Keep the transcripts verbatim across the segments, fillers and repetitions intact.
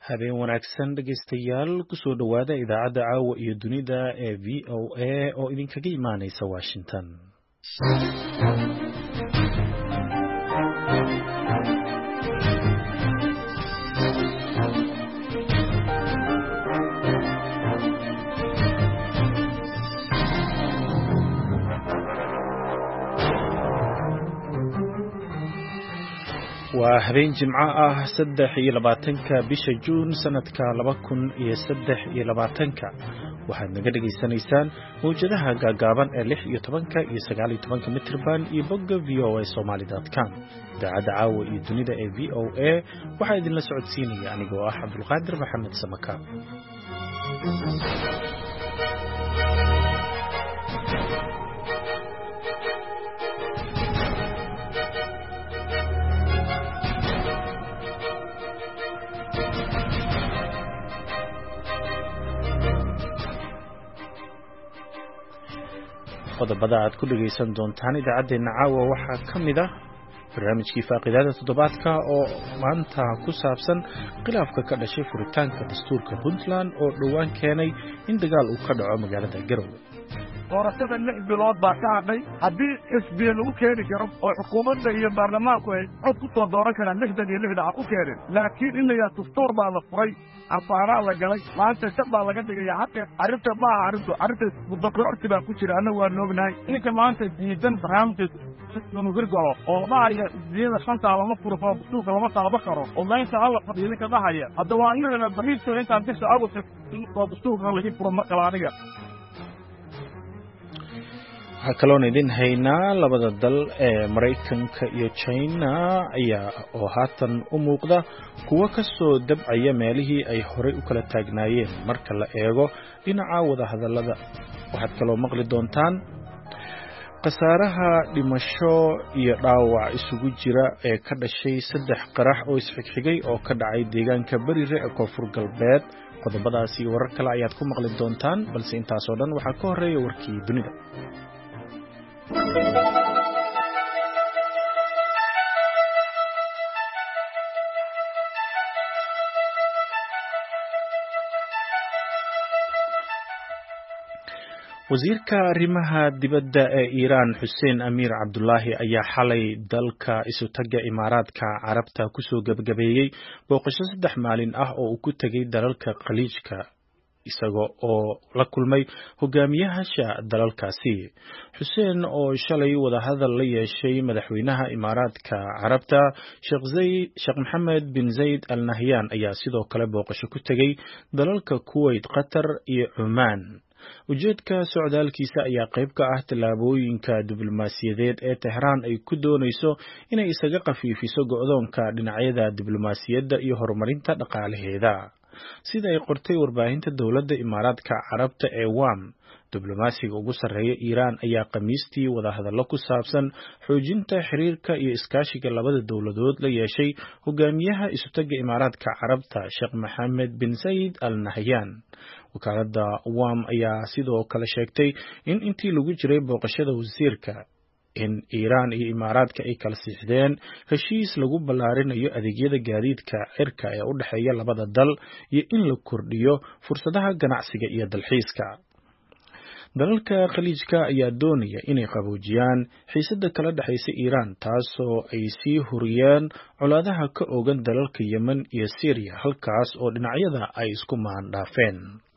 habeen wanaagsan dhegaystayaal kusoo dhowaada idaacadda caawa iyo dunida ee v o a oo idinkaga imaanaysa Washington. waa habeen jimco ah saddex iyo labaatanka bisha Juun sanadka laba kun iyo saddex iyo labaatanka waxaad naga dhageysanaysaan mowjadaha gaagaaban ee lix iyo tobanka iyo sagaal iyo tobanka mitrban iyo bogga v o a somali dot com. idaacadda caawa iyo dunida ee v o a waxaa idinla socodsiinaya anigoo ah Cabdulqaadir Maxamed Samaka. qodobada aad ku dhageysan doontaan idaacadeena caawa waxaa ka mid ah barnaamijkii faaqidaada toddobaadka oo maanta ku saabsan khilaafka ka dhashay furitaanka dastuurka Puntland oo dhowaan keenay in dagaal uu ka dhaco magaalada Garowe. doorashada lix bilood baa ka hadhay haddii xisbiya lagu keeni karo oo xukuumadda iyo baarlamaanku ay cod ku soo dooran karaan lixdan iyo lixda ha ku keenin laakiin in la yidhaha dastuur baa la furay afaaraa la galay maanta shab baa laga dhigaya xaqi arrinta ma aha arrintu arrinta mudaqorti baa ku jira annagu waan ognahay ninka maanta diidan barnaamijka nugirgalo oo dhahaya xisbiyada shanta lama furo oo dastuurka lama taaba karo oo maanta alla fadhiya ninka dhahaya hadda waa inagana bariiska intaan bisha agost oo dastuurka laga furo markale aniga. waxaa kaloon idin haynaa labada dal ee Maraykanka iyo China ayaa oo haatan u muuqda kuwa ka soo dabcaya meelihii ay horey u kala taagnaayeen marka la eego dhinaca wada hadallada. waxaad kaloo maqli doontaan khasaaraha dhimasho iyo dhaawac isugu jira ee ka dhashay saddex qarax oo isxigxigay oo ka dhacay deegaanka Bariire ee Koonfur Galbeed. qodobadaas iyo warar kale ayaad ku maqli doontaan balse intaas oo dhan waxaa ka horeeya warkii dunida. wasiirka arrimaha dibadda ee Iiraan Xuseen Amiir Cabdullaahi ayaa xalay dalka isu taga Imaaraadka Carabta ku soo gabagabeeyay booqasho saddex maalin ah oo uu ku tagay dalalka Khaliijka isagoo oo la kulmay hogaamiyaasha dalalkaasi. Xuseen oo shalay wada hadal la yeeshay madaxweynaha Imaaraadka Carabta Sheekh Zayd Sheekh Mohammed bin Zayed Al Nahyan ayaa sidoo kale booqasho ku tagay dalalka Kuwait, Qatar iyo Oman. ujeedka socdaalkiisa ayaa qayb ka ah tallaabooyinka diblomaasiyadeed ee Tehran ay ku doonayso inay isaga qafiifiso go'doonka dhinacyada diblomaasiyadda iyo horumarinta dhaqaalaheeda. sida ay qortay warbaahinta dowladda Imaaraadka Carabta ee W A M, diblomaasiga ugu sarreeya Iiraan ayaa Khamiistii wada hadallo ku saabsan xoojinta xiriirka iyo iskaashiga labada dowladood la yeeshay hogaamiyaha isutaga Imaaraadka Carabta Sheekh Mohammed bin Zayed Al Nahyan. wakaaladda W A M ayaa sidoo kale sheegtay in intii lagu jiray booqashada wasiirka in Iiraan iyo Imaaraadka ay kala siixdeen heshiis lagu ballaarinayo adeegyada gaadiidka cirka ee u dhexeeya labada dal iyo in la kordhiyo fursadaha ganacsiga iyo dalxiiska. dalalka Khaliijka ayaa doonaya inay qaboojiyaan xiisadda kala dhexaysa Iiraan taasoo ay sii huriyeen colaadaha ka ogan dalalka Yemen iyo Syria halkaas oo dhinacyada ay isku maandhaafeen.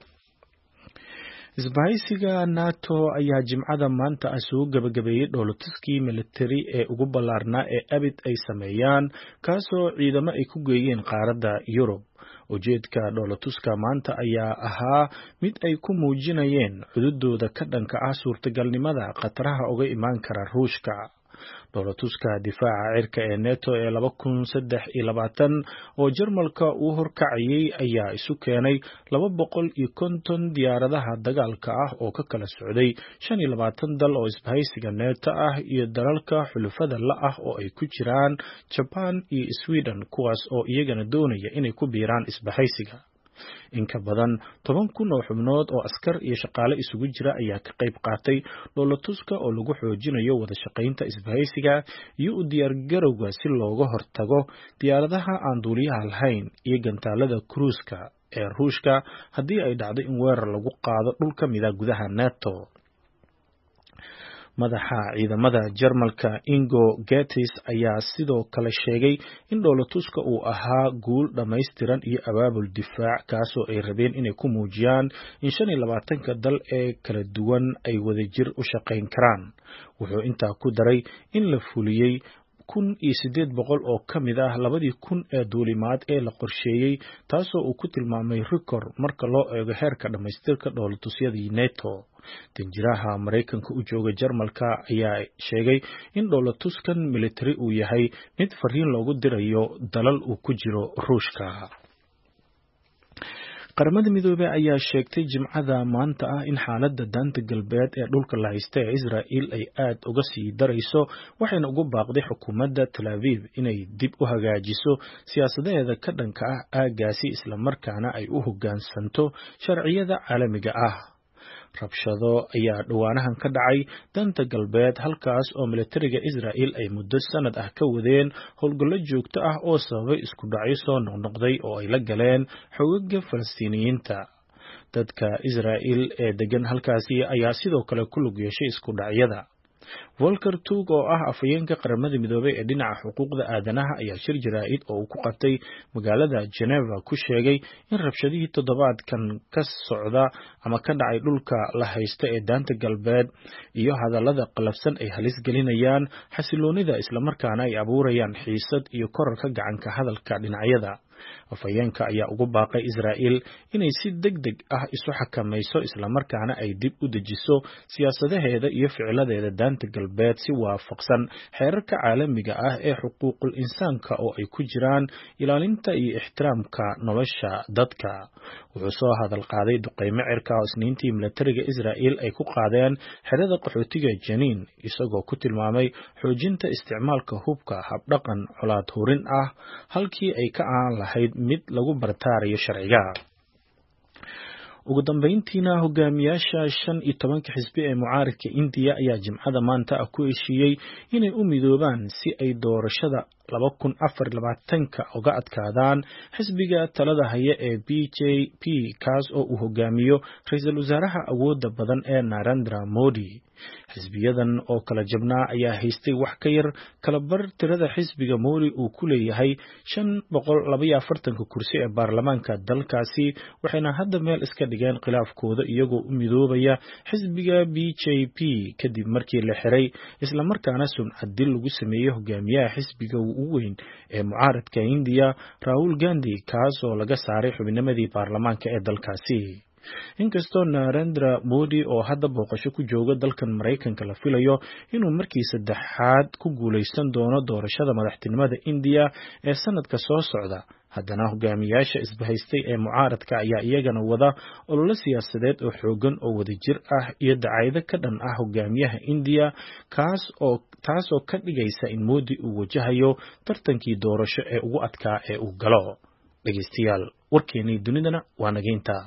isbahaysiga NATO ayaa jimcada maanta ah soo gabagabeeyay dhoolatuskii militari ee ugu ballaarnaa ee abid ay sameeyaan kaasoo ciidamo ay ku geeyeen qaaradda Yurub. ujeedka dhoolatuska maanta ayaa ahaa mid ay ku muujinayeen cududooda ka dhanka ah suurtagalnimada khataraha uga imaan kara Ruushka. dhoolatuska difaaca cirka ee NATO ee laba kun saddex iyo labaatan oo Jarmalka uu horkacayay ayaa isu keenay laba boqol iyo konton diyaaradaha dagaalka ah oo ka kala socday shan iyo labaatan dal oo isbahaysiga NATO ah iyo dalalka xulafada la ah oo ay ku jiraan Japan iyo Sweden kuwaas oo iyagana doonaya inay ku biiraan isbahaysiga. in ka badan toban kun oo xubnood oo askar iyo shaqaale isugu jira ayaa ka qayb qaatay dhoolatuska oo lagu xoojinayo wada shaqaynta isbahaysiga iyo u diyaargarowga si looga hortago diyaaradaha aan duuliyaha lahayn iyo gantaalada kruuska ee Ruushka haddii ay dhacdo in weerar lagu qaado dhul ka mid ah gudaha NATO. madaxa ciidamada Jarmalka Ingo Gettis ayaa sidoo kale sheegay in dhoolatuska uu ahaa guul dhammaystiran iyo abaabul difaac kaasoo ay rabeen inay ku muujiyaan in shan iyo labaatanka dal ee kala duwan ay wadajir u shaqayn karaan. Wuxuu intaa ku daray in la fuliyey kun iyo sideed boqol oo ka mid ah labadii kun ee duulimaad ee la qorsheeyey taasoo uu ku tilmaamay rikoor marka loo eego heerka dhammaystirka dhoolatusyadii NATO. Danjiraha Mareykanka u jooga Jarmalka ayaa sheegay in dhoolatuskan military uu yahay mid fariin loogu dirayo dalal uu ku jiro Ruushka. Qaramada Midoobay ayaa sheegtay Jimcada maanta ah in xaaladda daanta galbeed ee dhulka la haysta ee Israa'iil ay aad uga sii darayso waxayna ugu baaqday xukuumadda Tel Aviv inay dib u hagaajiso siyaasadaheeda ka dhanka ah aaggaasi isla markaana ay u hoggaansanto sharciyada caalamiga ah. Rabshado ayaa dhawaanahan ka dhacay daanta galbeed halkaas oo militariga Israa'iil ay muddo sanad ah ka wadeen howlgallo joogto ah oo sababay isku dhacyo soo noqnoqday oo ay la galeen xoogagga Falastiiniyiinta. Dadka Israa'iil ee degan halkaasi ayaa sidoo kale ku lug yeeshay isku dhacyada. Volker Turk oo ah afhayeenka Qaramada Midoobay ee dhinaca xuquuqda aadanaha ayaa shir jaraa'id oo uu ku qabtay magaalada Geneva ku sheegay in rabshadihii toddobaadkan ka socda ama ka dhacay dhulka la haysta ee daanta galbeed iyo hadallada qalafsan ay halis gelinayaan xasiloonida isla markaana ay abuurayaan xiisad iyo kororka gacanka hadalka dhinacyada. Afhayeenka ayaa ugu baaqay Israa'iil inay si degdeg ah isu xakamayso isla markaana ay dib u dejiso siyaasadaheeda iyo ficiladeeda daanta galbeed si waafaqsan xeerarka caalamiga ah ee xuquuqul insaanka oo ay ku jiraan ilaalinta iyo ixtiraamka nolosha dadka. Wuxuu soo hadal qaaday duqeymo cirka oo isniintii militariga Israa'iil ay ku qaadeen xerada qaxootiga Janiin isagoo ku tilmaamay xoojinta isticmaalka hubka habdhaqan colaad hurin ah halkii ay ka aan lahayd mid lagu bartaarayo sharciga. Ugu dambeyntiina hogaamiyaasha shan iyo tobanka xisbi ee mucaaradka India ayaa Jimcada maanta ah ku heshiiyey inay u midoobaan si ay doorashada laba kun afar iyo labaatanka uga adkaadaan xisbiga talada haya ee B J P kaas oo uu hogaamiyo ra'iisul wasaaraha awoodda badan ee Narendra Modi. Xisbiyadan oo kala jabnaa ayaa haystay wax ka yar kala bar tirada xisbiga Modi uu ku leeyahay shan boqol laba iyo afartan kursi ee baarlamaanka dalkaasi waxayna hadda meel iska dhigeen khilaafkooda iyagoo u midoobaya xisbiga B J P kadib markii la xiray isla markaana sumcad dil lagu sameeyay hogaamiyaha xisbiga ugu weyn ee mucaaradka India Rahul Gandhi kaas oo laga saaray xubnimadii baarlamaanka ee dalkaasi. Inkastoo Narendra Modi oo hadda booqasho ku jooga dalkan Mareykanka la filayo inuu markii saddexaad ku guuleysan doono doorashada madaxtinimada India ee sanadka soo socda, haddana hogaamiyaasha isbahaystay ee mucaaradka ayaa iyagana wada olole siyaasadeed oo xoogan oo wadajir ah iyo dacaydo ka dhan ah hogaamiyaha India kaas oo taas oo ka dhigaysa in Modi uu wajahayo tartankii doorasho ee ugu adkaa ee uu galo. Dhageystayaal, warkeenii dunidana waa nageynta.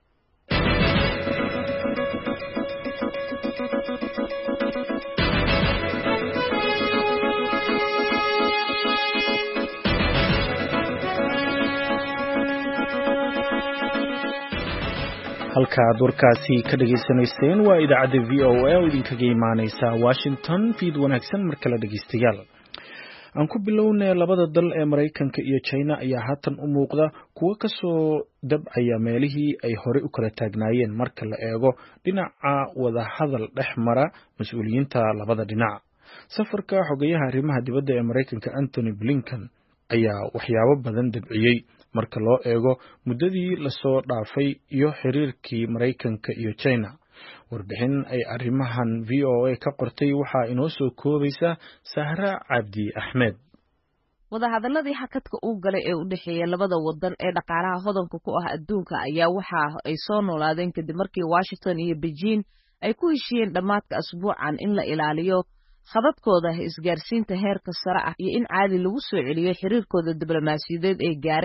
halka aad warkaasi ka dhageysanayseen waa idaacadda V O A oo idinkaga imaaneysa Washington. Fiid wanaagsan mar kale dhageystayaal. Aan ku bilownay labada dal ee Mareykanka iyo China ayaa haatan u muuqda kuwa ka soo dabcaya meelihii ay hore u kala taagnaayeen marka la eego dhinaca wada hadal dhex mara mas'uuliyiinta labada dhinac. Safarka xogayaha arrimaha dibadda ee Mareykanka Anthony Blinken ayaa waxyaabo badan dabciyay marka loo eego muddadii la soo dhaafay iyo xiriirkii Mareykanka iyo China. Warbixin ay arrimahan V O A ka qortay waxa inoo soo koobaysa Sahra Cabdi Ahmed. wadahadaladii xakadka uu galay ee u dhaxeeyay labada wadan ee dhaqaalaha hodanka ku ah adduunka ayaa waxa ay soo noolaadeen kadib markii Washington iyo Beijing ay ku heshiiyeen dhamaadka asbuucan in la ilaaliyo khadadkooda isgaarsiinta heerka sare ah iyo in caadi lagu soo celiyo xiriirkooda diblomaasiyadeed ee gaaray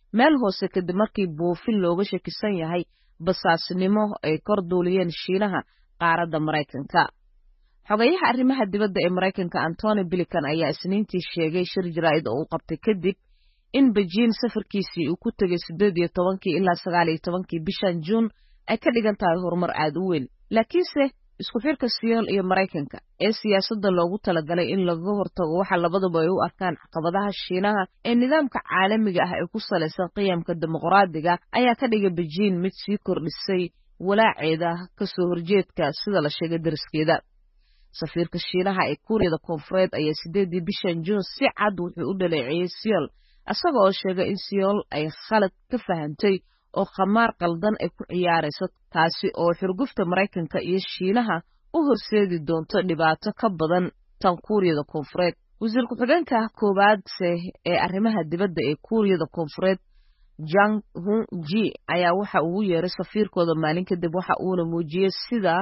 meel hoose kadib markii buufin looga shakisan yahay basaasnimo ay kor duuliyeen Shiinaha qaaradda Maraykanka. xogayaha arrimaha dibadda ee Maraykanka Antony Blinken ayaa Isniintii sheegay shir jaraa'id oo uu qabtay kadib in Beijing safarkiisii uu ku tagay siddeed iyo tobankii ilaa sagaal iyo tobankii bishan Juun ay ka dhigan tahay horumar aad u weyn, laakiinse isku xirka Seoul iyo Maraykanka ee siyaasadda loogu talagalay in laga hortago waxa labaduba ay u arkaan caqabadaha Shiinaha ee nidaamka caalamiga ah ee ku saleysan qiyamka dimuqraadiga ayaa ka dhigay Beijing mid sii kordhisay walaaceeda ka soo horjeedka sida la sheegay dariskeeda. safiirka Shiinaha ee Kuuriyada Koonfureed ayaa siddeedii bishan Juun si cad wuxuu u dhaleeceeyay Seoul asagoo oo sheegay in Seoul ay khalad ka fahantay oo khamaar qaldan ay ku ciyaarayso taasi oo xurgufta Maraykanka iyo Shiinaha u horseedi doonto dhibaato ka badan tan Kuuriyada Koonfureed. wasiir ku-xigeenka koowaad ee arrimaha dibadda ee Kuuriyada Koonfureed Jang Hun-ji ayaa waxa uu yeeray safiirkooda maalin kadib waxa uuna muujiyay sida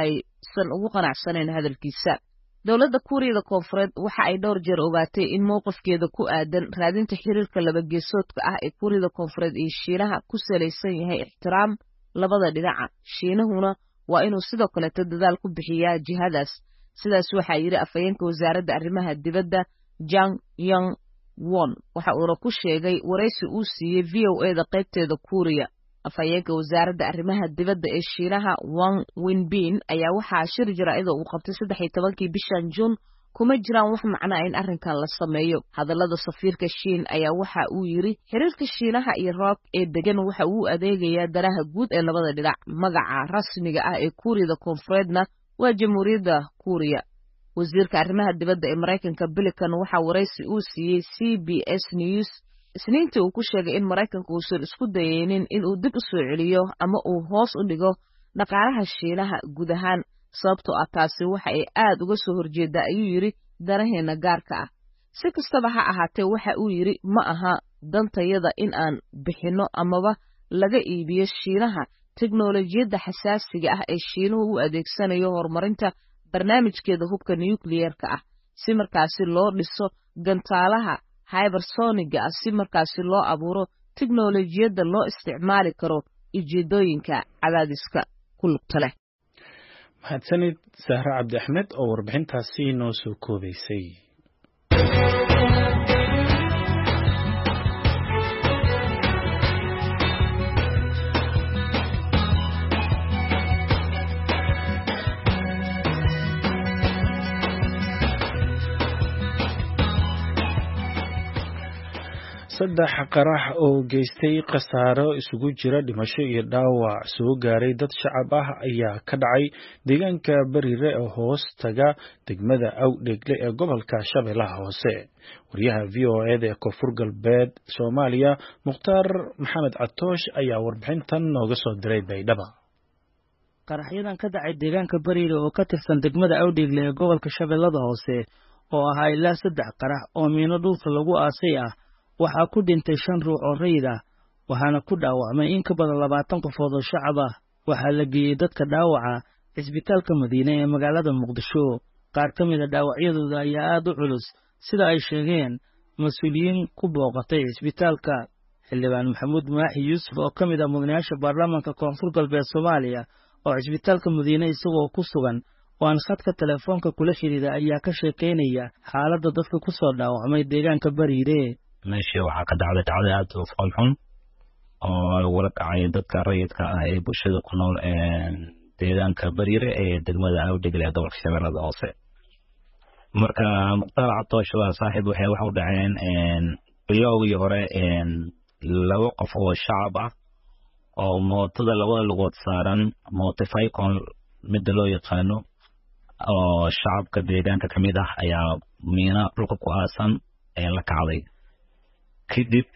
aysan ugu qanacsanayn hadalkiisa. dowladda Kuuriyada Koonfureed waxa ay dhowr jeer ogaatay in mowqifkeeda ku aadan raadinta xiriirka laba geesoodka ah ee Kuuriyada Koonfureed iyo Shiinaha ku saleysan yahay ixtiraam labada dhinaca. Shiinahuna waa inuu sidoo kale dadaal ku bixiyaa jihadaas. sidaas waxaa yiri afhayeenka wasaaradda arrimaha dibadda Jang Yong-won waxa uu ku sheegay wareysi uu siiyay V O A da qaybteeda Kuuriya. afhayeenka wasaaradda arrimaha dibadda ee Shiinaha Wang Wenbin ayaa waxa shir jaraa'id uu qabtay saddex iyo tobankii bishan Juun kuma jiraan wax macno ah in arrinkan la sameeyo. hadallada safiirka Shiin ayaa waxa uu yiri xiriirka Shiinaha iyo Rock ee degan waxa uu adeegayaa danaha guud ee labada dhinac. magaca rasmiga ah ee Kuuriyada Koonfureedna waa Jamhuuriyadda Kuuriya. wasiirka arrimaha dibadda ee Maraykanka Blinken waxa wareysi uu siiyay C B S News Isniintii uu ku sheegay in Maraykanku uusan isku dayaynin in uu dib u soo celiyo ama uu hoos u dhigo dhaqaalaha Shiinaha guud ahaan sababtoo ah taasi waxa ay aad uga soo horjeedaa ayuu yiri danaheena gaarka ah. si kastaba ha ahaatee waxa uu yiri ma aha dantayada in aan bixino amaba laga iibiyo Shiinaha teknolojiyadda xasaasiga ah ee Shiinuhu u adeegsanayo horumarinta barnaamijkeeda hubka nuclear-ka ah si markaasi loo dhiso gantaalaha hypersoniga ah si markaasi loo abuuro teknolojiyadda loo isticmaali karo ujeedooyinka cadaadiska ku lugta leh. mahadsanid Sahra Cabdi Axmed oo warbixintaasi noo soo koobaysay. saddex qarax oo geystay khasaaro isugu jira dhimasho iyo dhaawac soo gaaray dad shacab ah ayaa ka dhacay deegaanka Bariire ee hoos taga degmada Awdheegle ee gobolka Shabeellaha Hoose. wariyaha V O A da ee Koonfur Galbeed Soomaaliya Mukhtaar Maxamed Catoosh ayaa warbixintan nooga soo diray Baydhabo. qaraxyadan ka dhacay deegaanka Bariire oo ka tirsan degmada Awdheegle ee gobolka Shabeellaha Hoose oo ahaa ilaa saddex qarax oo miino dhulka lagu aasay ah waxaa ku dhintay shan ruux oo rayid ah waxaana ku dhaawacmay in ka badan labaatan qofood oo shacab ah. waxaa la geeyey dadka dhaawaca cisbitaalka Madiine ee magaalada Muqdisho. qaar ka mid a dhaawacyadooda ayaa aad u culus sida ay sheegeen mas'uuliyiin ku booqatay cisbitaalka. xildhibaan Maxamuud Maaxi Yuusuf oo ka mid ah mudanayaasha baarlamaanka Koonfur Galbeed Soomaaliya oo cisbitaalka Madiine isagoo ku sugan oo aan khadka telefoonka kula xiriira ayaa ka sheekeynaya xaaladda dadka ku soo dhaawacmay deegaanka Bariire. meeshii waxaa ka dhacday dhacdo aad u fool xun oo lagula dhacay dadka rayidka ah ee bulshada ku nool deegaanka Bariire ee degmada Awdheegle ee gobolka Shabeellaha Hoose. marka Mukhtaar Catoosh waa saaxiib waxay wax u dhaceen bilowgii hore laba qof oo shacab ah oo mootada labada lugood saaran mooto Falcon mid loo yaqaano oo shacabka deegaanka ka mid ah ayaa miina dhulka ku aasan ee la kacday. kadib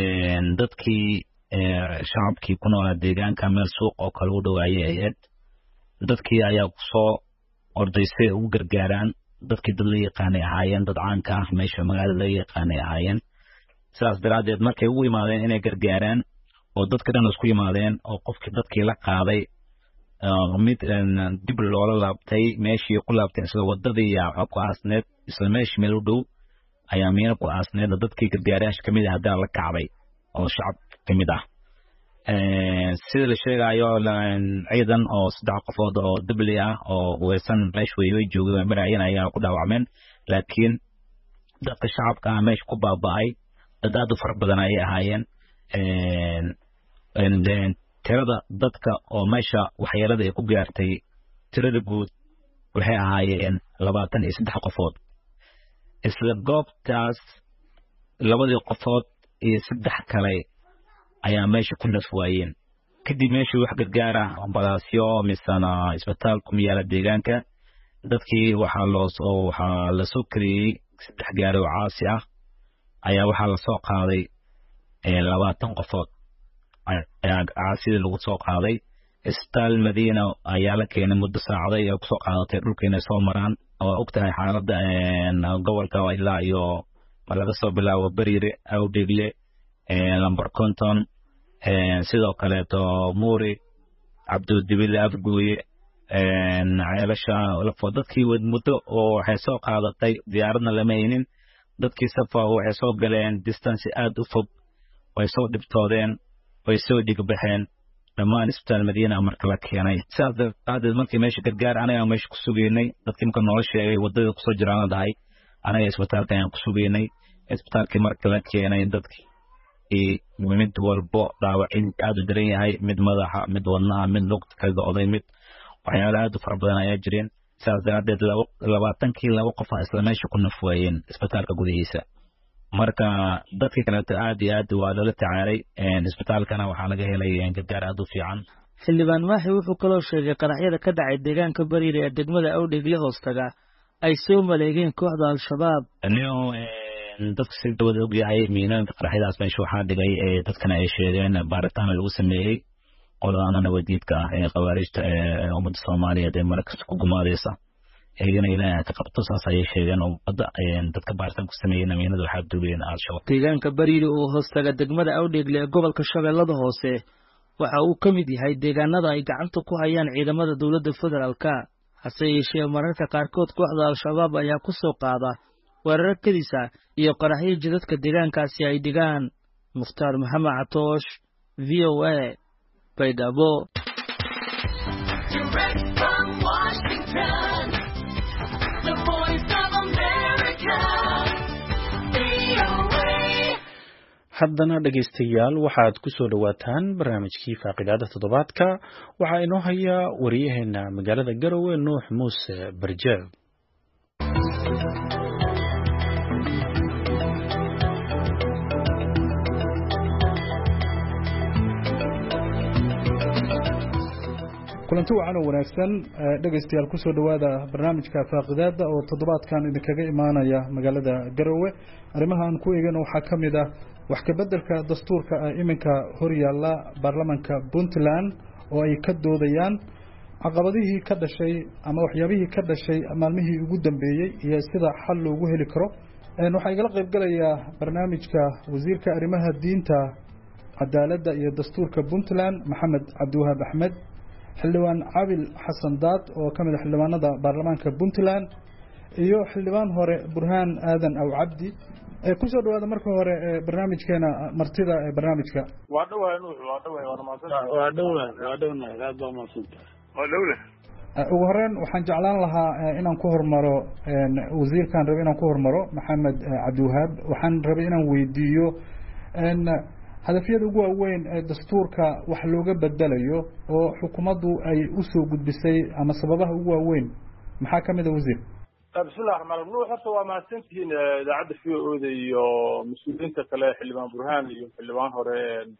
dadkii shacabkii ku noolaa deegaanka meel suuq oo kale u dhawaayay ahayd dadkii ayaa kusoo ordaysay ugu gargaaraan. dadkii dad la yaqaanay ahaayeen dad caanka ah meesha magaalada la yaqaanay ahaayeen. sidaas daraadeed markay ugu yimaadeen inay gargaaraan oo dadka dhan isku yimaadeen oo qofkii dadkii la qaaday mid dib loola laabtay meeshii ku laabtay isla wadadii yaa ku aasneed isla meeshii meel u dhow ayaa miina ku aasneed dadkii gargaarayaasha ka mid ah haddana la kacday oo shacab kamid ah sida la sheegayo ciidan oo saddex qofood oo dibli ah oo weesan meesh way joogeen marayeen ayaa ku dhaawacmeen laakiin dadka shacabka ah meesh ku baaba'ay dad far badan ay ahaayeen een tirada dadka oo meesha waxyeelada ay ku gaartay tirada guud waxay ahaayeen labaatan iyo saddex qofood isla goobtaas labadii qofood iyo saddex kale ayaa meesha ku nafwaayeen kadib meesha wax gargaar ah ambalaasyo misana isbitaal ku yaala deegaanka dadkii waxaa loo soo waxaa la soo kariyay saddex gaari oo caasi ah ayaa waxaa la soo qaaday labaatan qofood ayaa caasida lagu soo qaaday isbitaal Madiina ayaa la keenay muddo saacado ay ku soo qaadatay dhulkeena soo maraan oo ogtahay xaaladda gobolka ilaa iyo laga soo bilaabo Bariire Awdeegle lambar konton sidoo kale to Muuri Cabdu Dibile Afguye ceelasha la fodadkii wad muddo oo waxay soo qaadatay diyaaradna lama haynin dadkii safar waxay soo galeen distance aad u fog way soo dhibtoodeen way soo dhigbaxeen dhammaan isbitaal Madiina marka la keenay saadad markii meesha gargaar anaga meesha ku sugeynay dadkii marka nolol sheegay wadada ku soo jiraan dahay anaga isbitaalka ayaan ku sugeynay isbitaalkii marka la keenay dadkii ee mid walbo dhaawacin aad u daran yahay mid madaxa mid wadnaha mid lugta kala oday mid waxyaalo aad u fara badan ayaa jireen saadad labaatan kii laba qof isla meesha ku nafwaayeen isbitaalka gudihiisa marka dadkii kale aad iyo aad waa loo tacaalay isbitaalkana waxaa laga helay gargaar aad u fiican xildhibaan Maaxi wuxuu kaloo sheegay qaraxyada ka dhacay deegaanka Bariire ee degmada Awdeegle hoostaga ay soo maleegeen kooxda al-shabaab anoo dadka si dawada og yahay miinooyinka qaraxyadaas meesha waxaa dhigay ee dadkana ay sheegeen baaritaan lagu sameeyay qoladaana wadiidka ah ee qawaarijta ee ummadda Soomaaliyeed ee markas ku gumaadaysa eegana ilaahay ka qabto saas ay sheegeen oo badda dadka baaritaan ku sameeyeen miinada waxa duuleen al-shabaab deegaanka Bariire oo hoostaga degmada Awdeegle ee gobolka Shabeellada Hoose waxa uu ka mid yahay deegaanada ay gacanta ku hayaan ciidamada dawladda federaalka hase yeeshee mararka qaarkood kooxda al-shabaab ayaa ku soo qaada weerar kadisa iyo qaraxyo jidadka deegaankaasi ay dhigaan Mukhtaar Maxamed Catoosh V O A Baydhabo haddana dhegaystayaal waxaad ku soo dhawaataan barnaamijkii faaqidaada toddobaadka waxaa inoo haya wariyaheena magaalada Garowe Nuux Muuse Barjeeb kulanti wacan oo wanaagsan dhegaystayaal ku soo dhawaada barnaamijka faaqidaada oo toddobaadkan idinkaga imaanaya magaalada Garowe arrimaha aan ku eegano waxa kamid ah wax ka bedelka dastuurka iminka hor yaala baarlamaanka Puntland oo ay ka doodayaan caqabadihii ka dhashay ama waxyaabihii ka dhashay maalmihii ugu dambeeyay iyo sida xal loogu heli karo een waxa igala qayb galaya barnaamijka wasiirka arrimaha diinta cadaaladda iyo dastuurka Puntland Maxamed Cabdiwahaab Axmed xildhibaan Cabil Xasan Daad oo kamid ah xildhibaanada baarlamaanka Puntland iyo xildhibaan hore Burhaan Aadan Aw Cabdi ee ku soo dhawaada marka hore barnaamijkeena martida ee barnaamijka waa dhawahay Nuux waa dhawahay waa maasanta waa dhawahay waa dhawahay aad baa maasanta waa dhawle ugu horeen waxaan jeclaan lahaa inaan ku hormaro wasiirkan rabay inaan ku hormaro Maxamed Cabdiwahaab waxaan rabay inaan weydiiyo in hadafyada ugu waaweyn ee dastuurka wax looga bedelayo oo xukuumaddu ay u soo gudbisay ama sababaha ugu waaweyn maxaa kamid ah wasiir bismillaah rahmaan rahiim Nuux horta waa mahadsantihiin idaacadda V O A iyo mas'uuliyiinta kale xildhibaan Burhaan iyo xildhibaan hore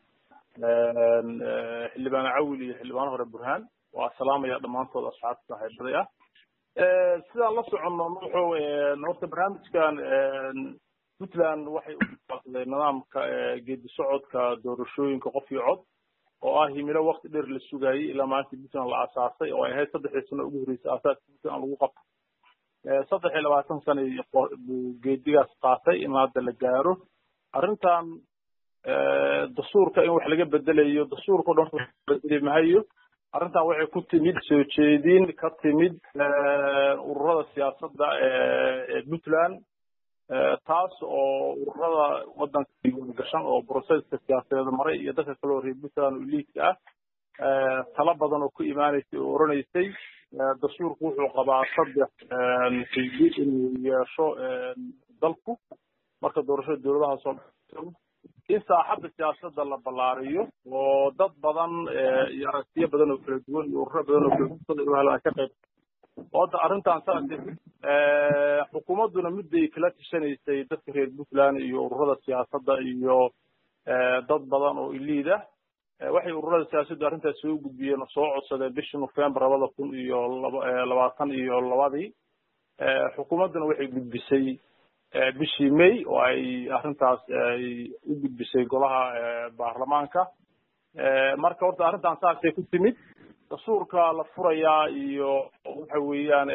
xildhibaan Cawil iyo xildhibaan hore Burhaan waa salaamaya dhamaantood asxaabta saaxiibaday ah sidaan la soconno wuxuu horta barnaamijkan Puntland waxay u qaatay nidaamka geedi socodka doorashooyinka qof iyo cod oo ah himilo waqti dheer la sugayay ilaa maanta Puntland la aasaasay oo ay ahayd saddex sano ugu horeysay aasaas Puntland lagu qabto saddex iyo labaatan sano buu geedigaas qaatay in hadda la gaaro arrintan dastuurka in wax laga bedelayo dastuurka dhan wax bedeli maayo arrintan waxay ku timid soo jeedin ka timid ururada siyaasadda ee Puntland taas oo ururada waddanka gashan oo broseska siyaasadeed maray iyo dadka kale oo reer Puntland liidka ah tala badan oo ku imaanaysay oo oranaysay dastuurku wuxuu qabaa saddex xisbi inuu yeesho dalku marka doorashada dowladaha soo in saaxadda siyaasadda la ballaariyo oo dad badan iyo aragtiyo badan oo kala duwan iyo ururo badan oo kala duwan ay ka qayb wada arrintan saasay xukuumadduna midday kala tishanaysay dadka reer Puntland iyo ururada siyaasadda iyo dad badan oo iliida waxay ururada siyaasadda arrintaas soo gudbiyeen oo soo codsadeen bishii November labada kun iyo labaatan iyo labadii xukuumadduna waxay gudbisay bishii May oo ay arrintaas ay u gudbisay golaha baarlamaanka marka horta arrintan saasay ku timid dastuurka la furayaa iyo waxa weeyaan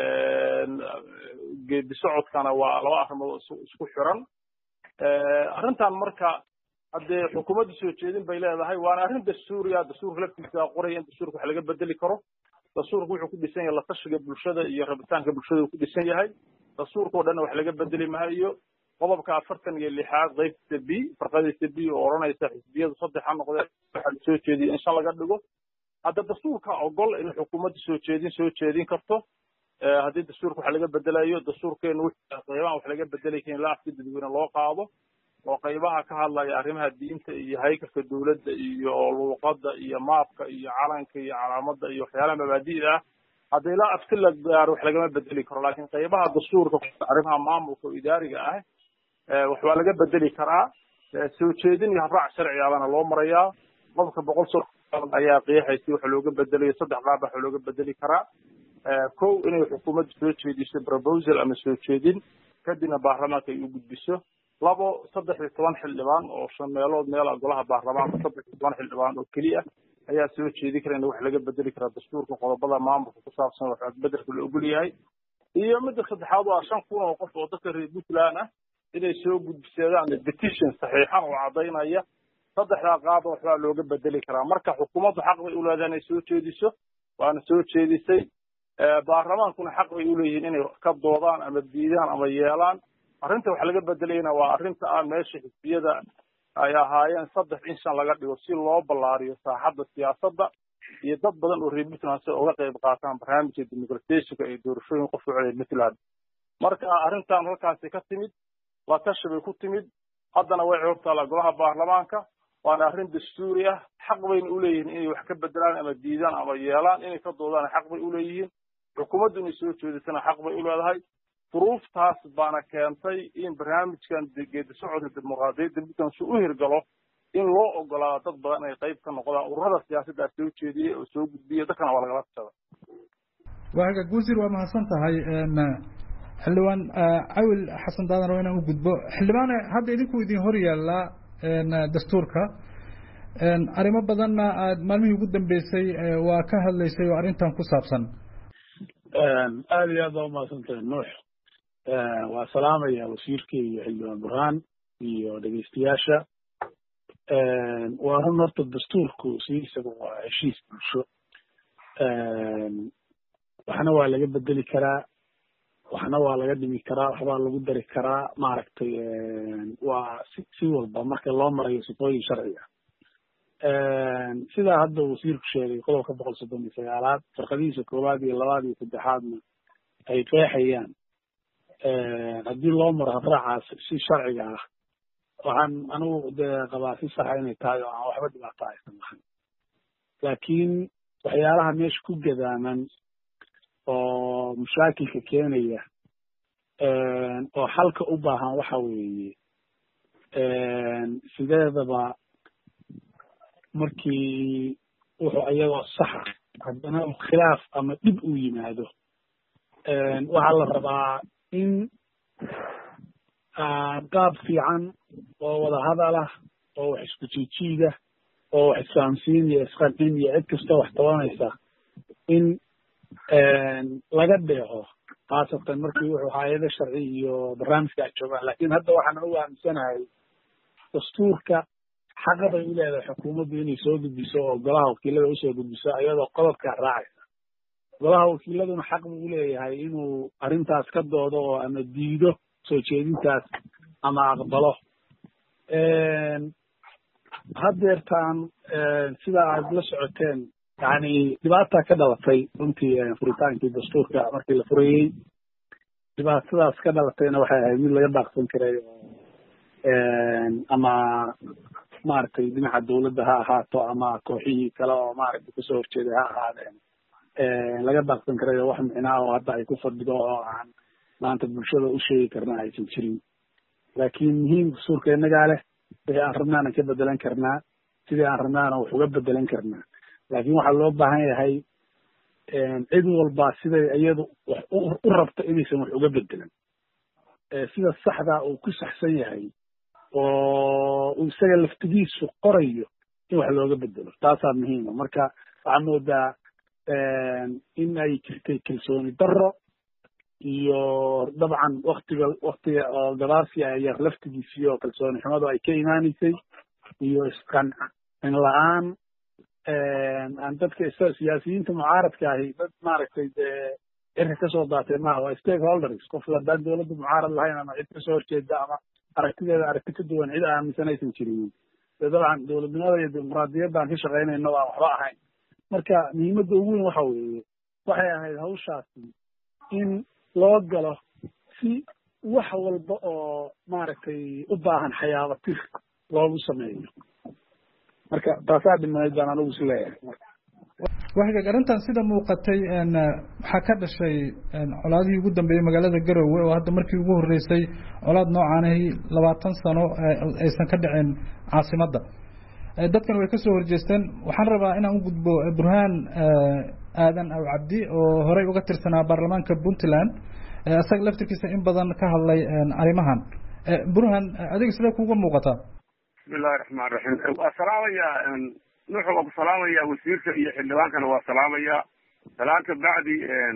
geedi socodkana waa laba arrimood isku xiran arrintan marka haddee xukuumadda soo jeedin bay leedahay waana arrin dastuuriya dastuurka laftiisa qoraya in dastuurka wax laga bedeli karo dastuurku wuxuu ku dhisan yahay la tashiga bulshada iyo rabitaanka bulshada uu ku dhisan yahay dastuurka oo dhan wax laga bedeli maayo qodobka afartan iyo lixaad qaybta B farqadiisa B oo oranaysa xisbiyada saddex ha noqdeen waxa la soo jeediyay in shan laga dhigo hadda dastuurka ogol in xukuumadda soo jeedin soo jeedin karto haddii dastuurka wax laga bedelayo dastuurkeenu wuxuu qaybaha wax laga bedelay in la afti dadweyne loo qaado oo qaybaha ka hadlaya arrimaha diinta iyo hay'adka dawladda iyo luqadda iyo maapka iyo calanka iyo calaamadda iyo waxyaalaha mabaadi'da ah haddii la afti la gaaro wax laga bedeli karo laakiin qaybaha dastuurka arrimaha maamulka idaariga ah wax waa laga bedeli karaa soo jeedin iyo habraac sharci ah loo marayaa qofka boqol soo ayaa qeexaysay wax looga bedelayo saddex qaab wax looga bedeli karaa kow inay xukuumaddu soo jeediso proposal ama soo jeedin kadibna baarlamaanka ay u gudbiso labo saddex iyo toban xildhibaan oo shan meelood meel golaha baarlamaanka saddex iyo toban xildhibaan oo keliya ayaa soo jeedi kara in wax laga bedeli kara dastuurka qodobada maamulka ku saabsan wax bedelka la ogol yahay iyo midda saddexaad waa shan kun oo qof oo dadka reer Puntland ah inay soo gudbisadaan petition saxiixan oo cadeynaya saddexda qaab wax looga bedeli karaa marka xukuumaddu xaq bay u leedahay inay soo jeediso waana soo jeedisay baarlamaankuna xaq bay u leeyihiin inay ka doodaan ama diidaan ama yeelaan arrinta wax laga bedelayna waa arrinta aan meesha xisbiyada ay ahaayeen saddex in shan laga dhigo si loo ballaariyo saaxadda siyaasadda iyo dad badan oo reer Puntland si uga qayb qaataan barnaamijka dimuqraadiyeedka ee doorashooyin qof wacay Puntland marka arrintan halkaas ka timid waa tashabay ku timid haddana way hortaala golaha baarlamaanka waana arrin dastuuri ah xaq bay u leeyihiin inay wax ka bedelaan ama diidaan ama yeelaan inay ka doodaan xaq bay u leeyihiin xukuumaddu inay soo jeedisana xaq bay u leedahay duruuftaas baana keentay in barnaamijkan geedi socodka dimuqraadiyadda Puntland uu hirgalo in loo ogolaado dad badan ay qayb ka noqdaan ururada siyaasadda soo jeediyay oo soo gudbiyay dadkana waa laga tashaday waaga guusir waa mahadsan tahay xildhibaan cawil xasan daadan oo inaan u gudbo xildhibaan hadda idinku idin hor yaala dastuurka arrimo badanna aad maalmihii ugu dambeysay waa ka hadlaysay oo arrintan ku saabsan aad iyo aad baa umahadsantahay nuux waa salaamaya wasiirkii iyo xildhibaan burhaan iyo dhegeystayaasha waa run horta dastuurku sidiisaba waa heshiis bulsho waxna waa laga bedeli karaa waxna waa laga dhimi karaa waxbaa lagu dari karaa maaragtay waa si si walba marka loo marayo sifooyin sharciga sidaa hadda wasiirku sheegay qodobka boqol soddon iyo sagaalaad farqadihiisa koowaad iyo labaad iyo saddexaadna ay qeexayaan haddii loo maro habraacaas si sharciga ah waxaan anigu dee qabaa si saxa inay tahay oo aan waxba dhibaato aysan lahayn laakiin waxyaalaha meesha ku gadaaman oo mushaakilka keenaya oo xalka u baahan waxa weeye sideedaba markii wuxuu ayagoo saxa haddana khilaaf ama dhib uu yimaado waxaa la rabaa in qaab fiican oo wada hadal ah oo wax isku jiijiida oo wax isfahamsiin iyo isqancin iyo cid kastoo wax tabanaysa in laga dheeco khaasatan markii wuxuu hay'ado sharci iyo barnaamijka ay joogaan laakiin hadda waxaan u aaminsanahay dastuurka xaqa bay u leedahay xukuumaddu inay soo gudbiso oo golaha wakiilada usoo gudbiso iyadoo qodobka raacaysa golaha wakiiladuna xaq buu u leeyahay inuu arrintaas ka doodo oo ama diido soo jeedintaas ama aqbalo haddeertaan sida aad la socoteen yani dhibaataa ka dhalatay runtii furitaankii dastuurka markii la furayey dhibaatadaas ka dhalatayna waxay ahayd mid laga daaqsan karay ama maaragtay dhinaca dawladda ha ahaato ama kooxihii kale oo maaragtay kasoo horjeeday ha ahaadeen laga daaqsan karay oo wax micnaa oo hadda ay ku fadhido oo aan maanta bulshada u sheegi karna aysan jirin laakiin muhiim dastuurka innagaa leh wixii aan rabnaana ka bedelan karnaa sidii aan rabnaana wax uga bedelan karnaa laakiin waxaa loo baahan yahay cid walba siday iyadu wax u rabto inaysan wax uga bedelan sida saxdaa uu ku saxsan yahay oo uu isaga laftigiisu qorayo in wax looga bedelo taasaa muhiima marka waxaa moodaa in ay jirtay kalsooni darro iyo dabcan waktiga waktiga oo gabaarsi ayar laftigiisii oo kalsooni xumadu ay ka imaanaysay iyo isqancin la-aan aan dadka siyaasiyiinta mucaaradka ahi dad maaragtay dee cirka kasoo daatay maaha waa stakeholders qof haddaan dawladda mucaarad lahayn ama cid kasoo horjeeda ama aragtideeda aragti ka duwan cid aaminsan aysan jirin dee dabcan dawladnimada iyo dimuqraadiyadaan ka shaqaynayno aan waxba ahayn marka muhiimadda ugu weyn waxa weeye waxay ahayd hawshaasi in loo galo si wax walba oo maaragtay u baahan xayaabo tir loogu sameeyo marka taasaa dhimayd baan anigu is leeyahay waxay arrintan sida muuqatay waxaa ka dhashay colaadihii ugu dambeeyey magaalada Garowe oo hadda markii ugu horeysay colaad noocan ah labaatan sano aysan ka dhicin caasimadda dadkan way ka soo horjeesteen waxaan rabaa inaan u gudbo Burhaan Aadan Aw Cabdi oo horey uga tirsanaa baarlamaanka Puntland asaga laftirkiisa in badan ka hadlay arrimahan Burhaan adiga sida kuugu muuqata bismillaahi raxmaani raxiim waa salaamaya nuuxu waa ku salaamaya wasiirka iyo xildhibaankana waa salaamaya salaanka bacdi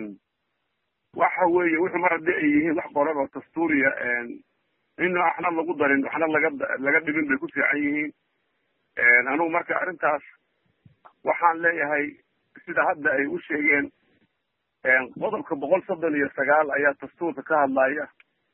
waxa weeye wuxuu mar haddii ay yihiin wax qoran oo dastuuriya in waxna lagu darin waxna laga laga dhibin bay ku fiican yihiin anugu marka arrintaas waxaan leeyahay sida hadda ay u sheegeen qodobka boqol soddon iyo sagaal ayaa dastuurka ka hadlaya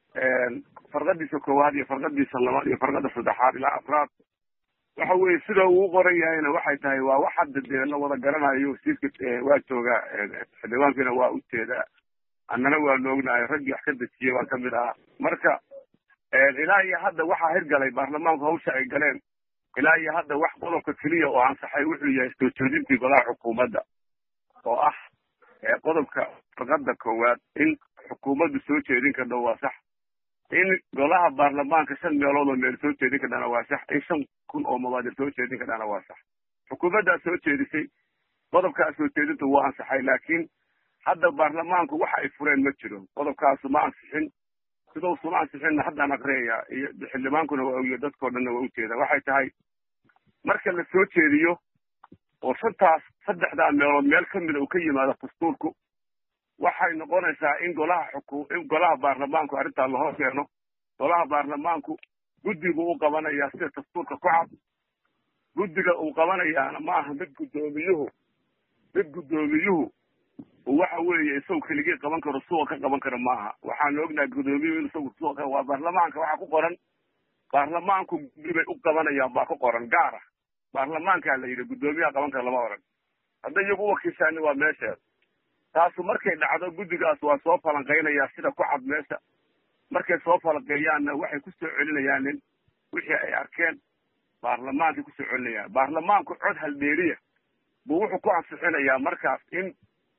farqadiisa koowaad iyo farqadiisa labaad iyo farqada saddexaad ilaa afraad waxa weeye sida uu qoran yahayna waxay tahay waa wax hadda dee la wada garanayo wasiirka waa joogaa xildhibaankiina waa u jeedaa annana waa noognahay raggii wax ka dejiyey waa kamid ahaa marka ilaa iyo hadda waxaa hirgalay baarlamaanku hawsha ay galeen ilaa iyo hadda wax qodobka keliya oo ansaxay wuxuu yahay soo jeedintii golaha xukuumadda oo ah qodobka farqada koowaad in xukuumaddu soo jeedin karno waa sax in golaha baarlamaanka shan meelood oo meel soo jeedin karnana waa sax in shan kun oo mabaadir soo jeedin karnana waa sax xukuumaddaa soo jeedisay qodobkaas soo jeedinta waa ansaxay laakiin hadda baarlamaanku waxa ay fureen ma jiro qodobkaasu ma ansixin sidousuma ansixinna haddaan aqriyayaa iyo xildhibaankuna waa ogiyo dadkao dhanna waa ujeeda waxay tahay marka la soo jeediyo oo shantaas saddexdaa meelood meel ka mida uu ka yimaado dastuurku waxay noqonaysaa in golaha xuku in golaha baarlamaanku arrintaa lahor keeno golaha baarlamaanku guddigu u qabanayaa sida dastuurka ku cad guddiga uu qabanayaana ma aha mid guddoomiyuhu mid guddoomiyuhu waxa weeye isagu keligii qaban karo suuqa ka qaban karo maaha waxaan ognahay guddoomiyuhu in isagu suuqa waa baarlamaanka waxaa ku qoran baarlamaanku guddi bay u qabanayaan baa ku qoran gaara baarlamaankaa la yidhi guddoomiyaha qaban kara lama oran hadday iyagu u wakiishaani waa meesheeda taasu markay dhacdo guddigaas waa soo falanqaynayaa sida ku cad meesha markay soo falanqeeyaanna waxay ku soo celinayaan nin wixii ay arkeen baarlamaankay kusoo celinayaan baarlamaanku cod halbeeriya buu wuxuu ku ansixinayaa markaas in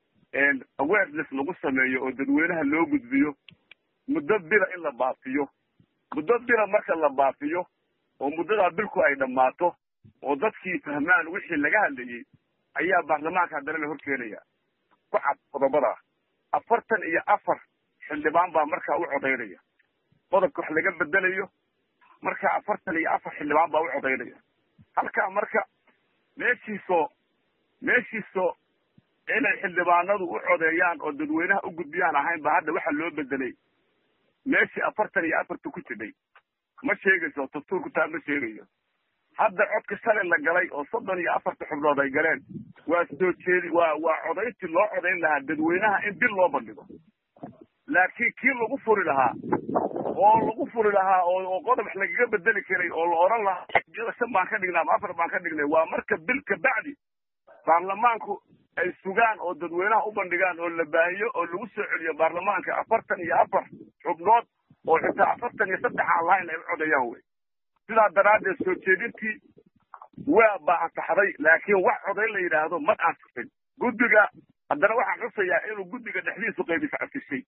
awareness lagu sameeyo oo dadweynaha loo gudbiyo muddo bila in la baafiyo muddo bila marka la baafiyo oo muddadaa bilku ay dhammaato oo dadkii fahmaan wixii laga hadlayey ayaa baarlamaanka haddana la horkeenaya ku cad qodobadaa afartan iyo afar xildhibaan baa markaa u codaynaya qodobka wax laga bedelayo markaa afartan iyo afar xildhibaan baa u codaynaya halkaa marka meeshiisoo meeshiisoo inay xildhibaanadu u codeeyaan oo dadweynaha u gudbiyaan ahayn ba hadda waxa loo bedelay meeshii afartan iyo afarta ku jidhay ma sheegayso dastuurku taa ma sheegayo hadda codka shalay la galay oo soddon iyo afarta xubnood ay galeen waa soo jeedi waa waa codayntii loo codayn lahaa dadweynaha in bil loo bandhigo laakiin kii lagu furi lahaa oo lagu furi lahaa oo qodob wax lagaga bedeli karay oo la oran lahaa xisbiyada shan baan ka dhignay ama afar baan ka dhignay waa marka bil ka bacdi baarlamaanku ay sugaan oo dadweynaha u bandhigaan oo la baahiyo oo lagu soo celiyo baarlamaanka afartan iyo afar xubnood oo xitaa afartan iyo saddex aan lahayn ay u codayaan wey sidaa daraaddeed soo jeedintii waa baa ansaxday laakiin wax coday la yidhaahdo ma ansixin guddiga haddana waxaan xusayaa inuu guddiga dhexdiisu qaybis cafisay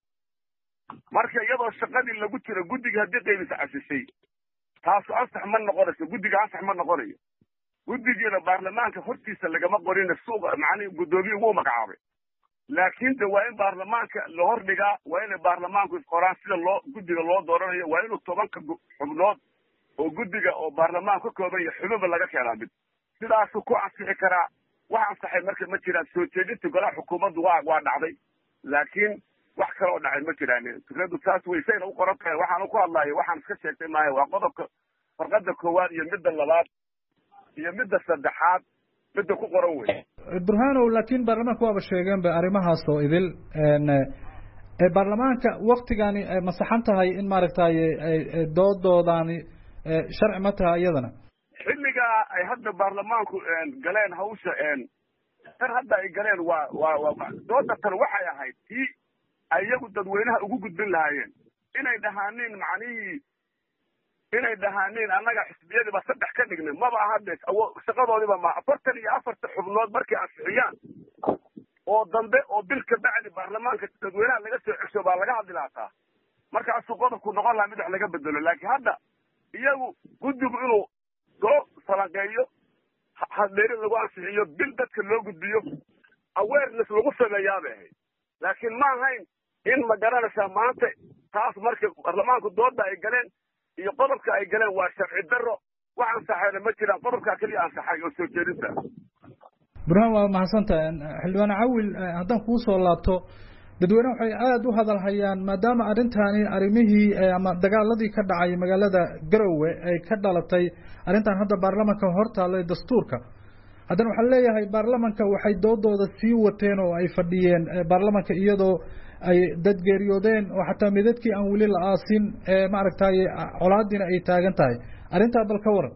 marka iyadoo shaqadii lagu jiro guddiga haddii qaybis cafisay taasu ansax ma noqonayso guddiga ansax ma noqonayo guddigiina baarlamaanka hortiisa lagama qorina suuqa macnihi guddoomiye wuu magacaabay laakiin de waa in baarlamaanka la hordhigaa waa inay baarlamaanku isqoraan sida loo guddiga loo dooranayo waa inuu tobanka xubnood oo guddiga oo baarlamaanka ka kooban yahay xubinba laga keenaa mid sidaasuu ku ansixi karaa wax ansaxay marka ma jiraan soo jeedinta golaha xukuumaddu waa waa dhacday laakiin wax kale oo dhacay ma jiraan fikradu saas weysayna u qoran tahay waxaan ku hadlayo waxaan iska sheegtay maayo waa qodobka farqada koowaad iyo midda labaad iyo midda saddexaad midda ku qoran wey burhanow laakiin baarlamaanka waaba sheegeen ba arrimahaas oo idil baarlamaanka waktigani ma saxan tahay in maaragtay doodoodani sharci ma tahay iyadana xilligaa ay hadda baarlamaanku galeen hawsha tar hadda ay galeen waa waa waa dooda tan waxay ahayd tii ay iyagu dadweynaha ugu gudbin lahaayeen inay dhahaaniin macnihii inay dhahaaniin annaga xisbiyadiiba saddex ka dhignay maba aha de shaqadoodiiba ma afartan iyo afarta xubnood markay ansixiyaan oo dambe oo bil ka bacdi baarlamaanka dadweynaha laga soo cesho baa laga hadli lahaa markaasuu qodobku noqon lahaa mid wax laga bedelo laakiin hadda iyagu guddigu inuu soo falanqeeyo hadheeri lagu ansixiyo bil dadka loo gudbiyo awareness lagu sameeyaa bay ahayd laakiin ma ahayn in ma garanaysaa maanta taas marka baarlamaanku dooda ay galeen iyo qodobka ay galeen waa sharci darro wax ansaxayna ma jiraan qodobkaa keliya ansaxay oo soo jeedinta burhaan waa mahadsantahay xildhibaan cawil haddaan kuu soo laabto dadweyne waxay aada u hadal hayaan maadaama arrintani arrimihii ama dagaaladii ka dhacay magaalada garowe ay ka dhalatay arrintan hadda baarlamanka hor taallay dastuurka haddana waxaa leeyahay baarlamanka waxay doodooda sii wateen oo ay fadhiyeen baarlamanka iyadoo ay dad geeriyoodeen oo xataa midadkii aan weli la aasin maaragtay colaadiina ay taagan tahay arrintaa bal ka waran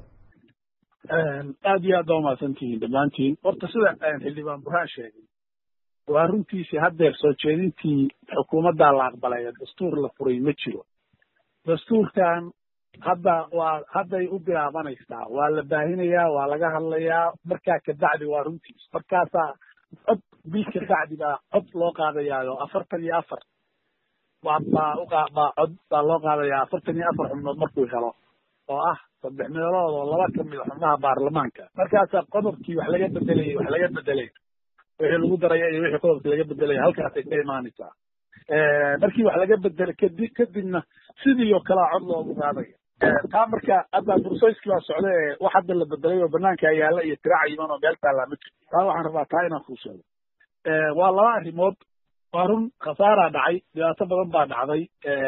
aad iyo aad baa umahadsantihiin dhammaantiin horta sida xildhibaan burhaan sheegay waa runtiisii haddeer soo jeedintii xukuumaddaa la aqbalay ee dastuur la furay ma jiro dastuurkan hadda waa hadday u bilaabanaysaa waa la baahinayaa waa laga hadlayaa markaa kabacdi waa runtiis markaasaa cod bil kabacdi baa cod loo qaadayaayo afartan iyo afar waa baa uqa baa cod baa loo qaadayaa afartan iyo afar xubnood markuu helo oo ah saddex meelood oo laba ka mid a xubnaha baarlamaanka markaasaa qodobkii wax laga bedelayay wax laga bedelay wixii lagu daraya iyo wixii qodobka laga bedelaya halkaasay ka imaanaysaa markii wax laga bedelo kadib kadibna sidii oo kalea cod loogu qaadaya taa marka hadda bursayskii baa socda ee wax hadda la bedelay oo banaanka yaalla iyo tiraaca yiman oo meel taallaa ma jirto taa waxaan rabaa taa inaan kuu sheego waa laba arrimood waa run khasaaraa dhacay dhibaato badan baa dhacday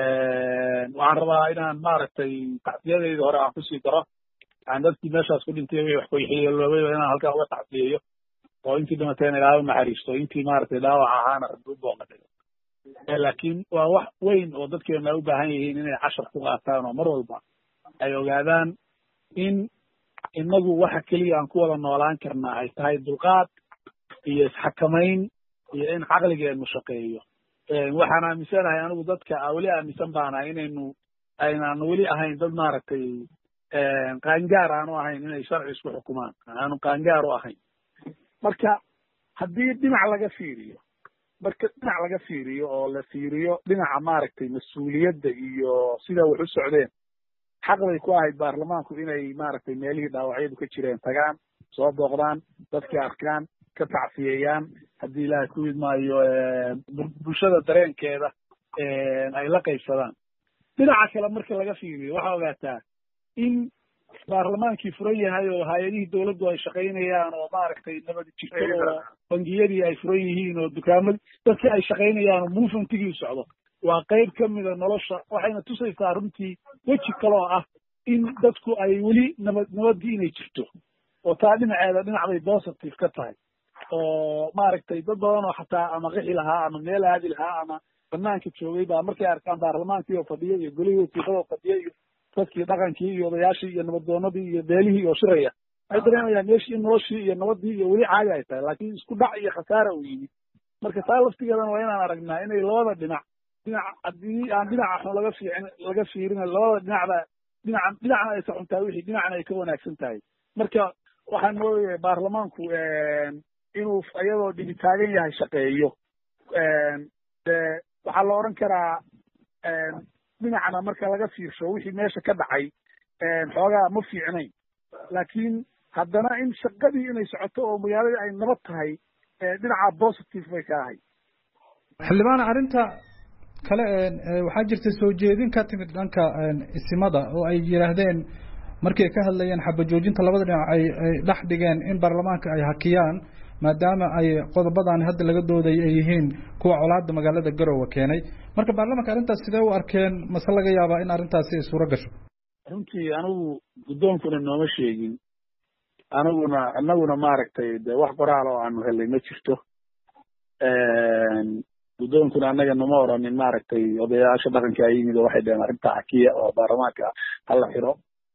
waxaan rabaa inaan maaragtay tacsiyadeyda hore aan kusii daro aan dadkii meeshaas ku dhintay way wax kuyeeloobay inaan halkaa uga tacsiyeeyo oo intii dhimateen ilaahay u naxariisto intii maaragtay dhaawac ahaana rabbi u booqadhayo laakiin waa wax weyn oo dadkeena u baahan yihiin inay cashar ku qaataan oo mar walba ay ogaadaan in inagu waxa keliya aan ku wada noolaan karnaa ay tahay dulqaad iyo isxakamayn iyo in caqligeenu shaqeeyo waxaan aaminsanahay anigu dadka weli aaminsan baanahay inaynu aynaan weli ahayn dad maaragtay qaangaar aanu ahayn inay sharci isku xukumaan aanu qaangaar u ahayn marka haddii dhinac laga fiiriyo marka dhinac laga fiiriyo oo la fiiriyo dhinaca maaragtay mas-uuliyadda iyo sida wax u socdeen xaq bay ku ahayd baarlamaanku inay maaragtay meelihii dhaawacyadu ka jireen tagaan soo booqdaan dadkii arkaan ka tacsiyeeyaan haddii ilaahay ku idmaayo bulshada dareenkeeda ay la qaybsadaan dhinaca kale marka laga fiiriyo waxaa ogaataa in baarlamaankii furan yahay oo hay-adihii dawladdu ay shaqaynayaan oo maaragtay nabadi jirto oo bangiyadii ay furan yihiin oo dukaamadii dadkii ay shaqaynayaan oo movementigii socdo waa qayb ka mida nolosha waxayna tusaysaa runtii weji kaloo ah in dadku ay weli nabad nabadii inay jirto oo taa dhinaceeda dhinac bay positive ka tahay oo maaragtay dad badan oo xataa ama qixi lahaa ama meel aadi lahaa ama banaanka joogay baa markay arkaan baarlamaankii oo fadhiya iyo golihii wasiirada oo fadhiya iyo dadkii dhaqankii iyo odayaashii iyo nabaddoonadii iyo beelihii oo shiraya waxay dareemayaan meeshii in noloshii iyo nabadii iyo weli caadi ay tahay laakiin isku dhac iyo khasaara uu yimid marka taa laftigeedana waa inaan aragnaa inay labada dhinac dhinac haddii aan dhinaca xun laga fiicin laga fiirin labada dhinacba dhinaca dhinacna ay ka xun tahay wixii dhinacna ay ka wanaagsan tahay marka waxaan moodayaa baarlamaanku inuu iyadoo dhibi taagan yahay shaqeeyo waxaa la odhan karaa dhinacna marka laga fiirsho wixii meesha ka dhacay xoogaa ma fiicnayn laakiin haddana in shaqadii inay socoto oo magaaladii ay nabad tahay dhinaca positive bay ka ahay xildhibaan arrinta kale waxaa jirta soo jeedin ka timid dhanka isimada oo ay yidhaahdeen markii ay ka hadlayeen xabajoojinta labada dhinac ay dhex dhigeen in baarlamaanka ay hakiyaan maadaama ay qodobadan hadda laga dooday ay yihiin kuwa colaada magaalada Garowe keenay marka baarlamaanka arrintaas sidee u arkeen mase laga yaabaa in arrintaasi ay suuro gasho runtii anigu guddoonkuna nooma sheegin aniguna anaguna maaragtay de wax qoraal oo aanu helay ma jirto guddoonkuna annaga nama oranin maaragtay odayaasha dhaqanka ay yimid oo waxay dhaheen arrinta hakiya oo baarlamaanka hala xiro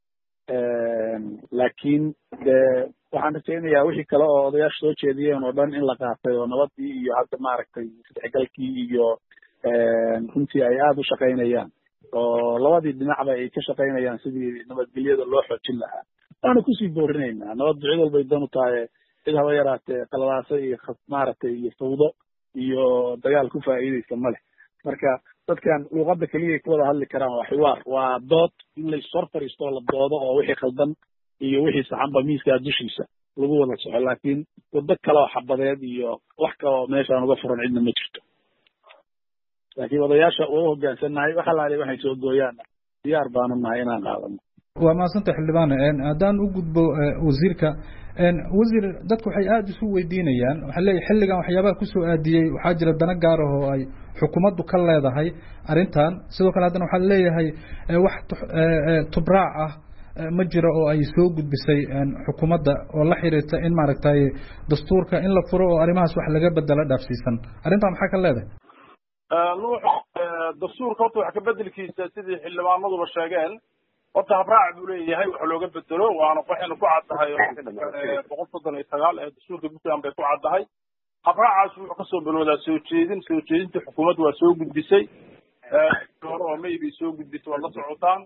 laakiin de waxaan rajaynayaa wixii kale oo odayaasha soo jeediyeen oo dhan in la qaatay oo nabadii iyo hadda maaragtay isdhexgalkii iyo runtii ay aada u shaqaynayaan oo labadii dhinacba ay ka shaqaynayaan sidii nabadgelyada loo xoojin lahaa waana kusii boorinaynaa nabaddu cid walbay dan u tahay cid haba yaraatee qaladaasa iyo maaragtay iyo fawdo iyo dagaal ku faa'iidaysa ma leh marka dadkan luuqadda keliya ay ku wada hadli karaan waa xiwaar waa dood in la ishor fariisto la doodo oo wixii khaldan iyo wixii saxanba miiskaa dushiisa lagu wada soco laakiin waddo kale oo xabadeed iyo wax kale oo meeshaan uga furan cidna ma jirto laakiin odayaasha waa u hoggaansannahay wax alaale waxay soo gooyaan diyaar baanu nahay inaan qaadano waa mahadsantay xildhibaan haddaan u gudbo wasiirka wasiir dadku waxay aada isu weydiinayaan waxaa leeyahay xilligan waxyaabaha kusoo aadiyey waxaa jira dana gaar ah oo ay xukuumaddu ka leedahay arrintan sidoo kale haddana waxaa leeyahay wax tubraac ah ma jiro oo ay soo gudbisay xukuumadda oo la xiriirta in maaragtay dastuurka in la furo oo arrimahaas wax laga bedelo dhaafsiisan arrintan maxaa ka leedahay nuuxa dastuurka horta wax ka bedelkiisa sidii xildhibaanaduba sheegeen horta habraac buu leeyahay wax looga bedelo waana waxaynu ku caddahay boqol soddon iyo sagaal ee dastuurka puntland bay ku caddahay habraacaas wuxuu kasoo bilowdaa soo jeedin soo jeedinta xukuumaddu waa soo gudbisay hore oo maybe soo gudbisay waad la socotaan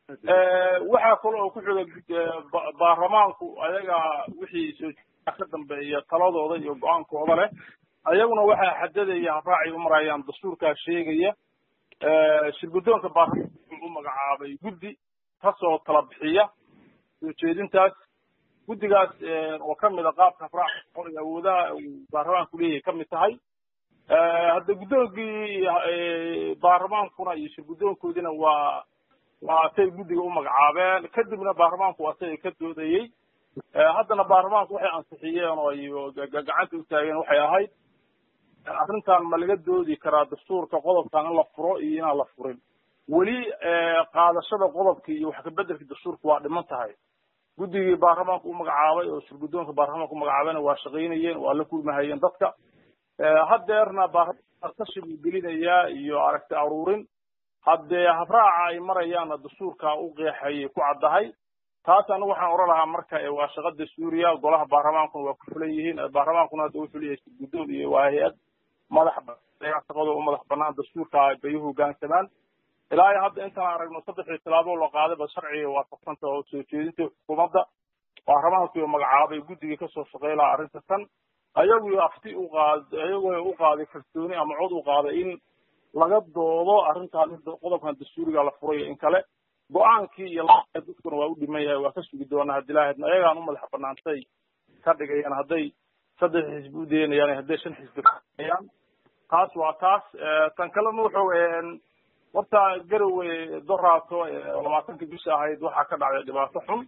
waxaa kale oo ku xiga baarlamaanku ayaga wixii soo ka dambeeya taladooda iyo go-aankooda leh ayaguna waxaa xadadaya habraacay u marayaan dastuurkaa sheegaya shirguddoonka baarlamaanka u magacaabay guddi kasoo tala bixiya soo jeedintaas guddigaas oo ka mid a qaabka habraaca awoodaha uu baarlamaanku leeyahay ka mid tahay hadda guddoonkii baarlamaankuna iyo shirguddoonkoodina waa waa atay guddiga u magacaabeen kadibna baarlamaanku atay ka doodayey haddana baarlamaanku waxay ansixiyeen oo ay gacanta u taageen waxay ahayd arrintan ma laga doodi karaa dastuurka qodobkan in la furo iyo inaan la furin weli qaadashada qodobka iyo wax ka bedelka dastuurka waa dhiman tahay guddigii baarlamaanku u magacaabay oo shirguddoonka baarlamaanka u magacaabayna waa shaqaynayeen waa la kulmahayeen dadka haddeerna baarlamaanka tashi buu gelinayaa iyo aragti aruurin haddee habraaca ay marayaanna dastuurka u qeexayay ku caddahay taas anigu waxaan oran lahaa marka waa shaqa dastuuriya golaha baarlamaankuna waa ku fulan yihiin baarlamaankuna hadda wuxuu leeyahay shirguddoon iyo waa hay-ad madax shaqada u madax banaan dastuurka bay u hoggaansamaan ilaa iyo hadda intaan aragno saddexdii tilaabo la qaadayba sharciga waafaqsanta oo soo jeedinta xukuumadda baarlamaanku magacaabay guddigii kasoo shaqeey lahaa arrinta tan ayagu afti u qaad ayagoo u qaaday kalsooni ama cod u qaaday in laga doodo arrintaan qodobkan dastuuriga la furay in kale go-aankii iyo dadkuna waa u dhiman yahay waa ka sugi doonaa haddii lahaydna ayagaan u madax banaantay ka dhigayaan hadday saddex xisbi u daynayaan hadday shan xisbi kaayaan taas waa taas tan kalena wuxuu horta Garowe doraato labaatanka bisha ahayd waxaa ka dhacday dhibaato xun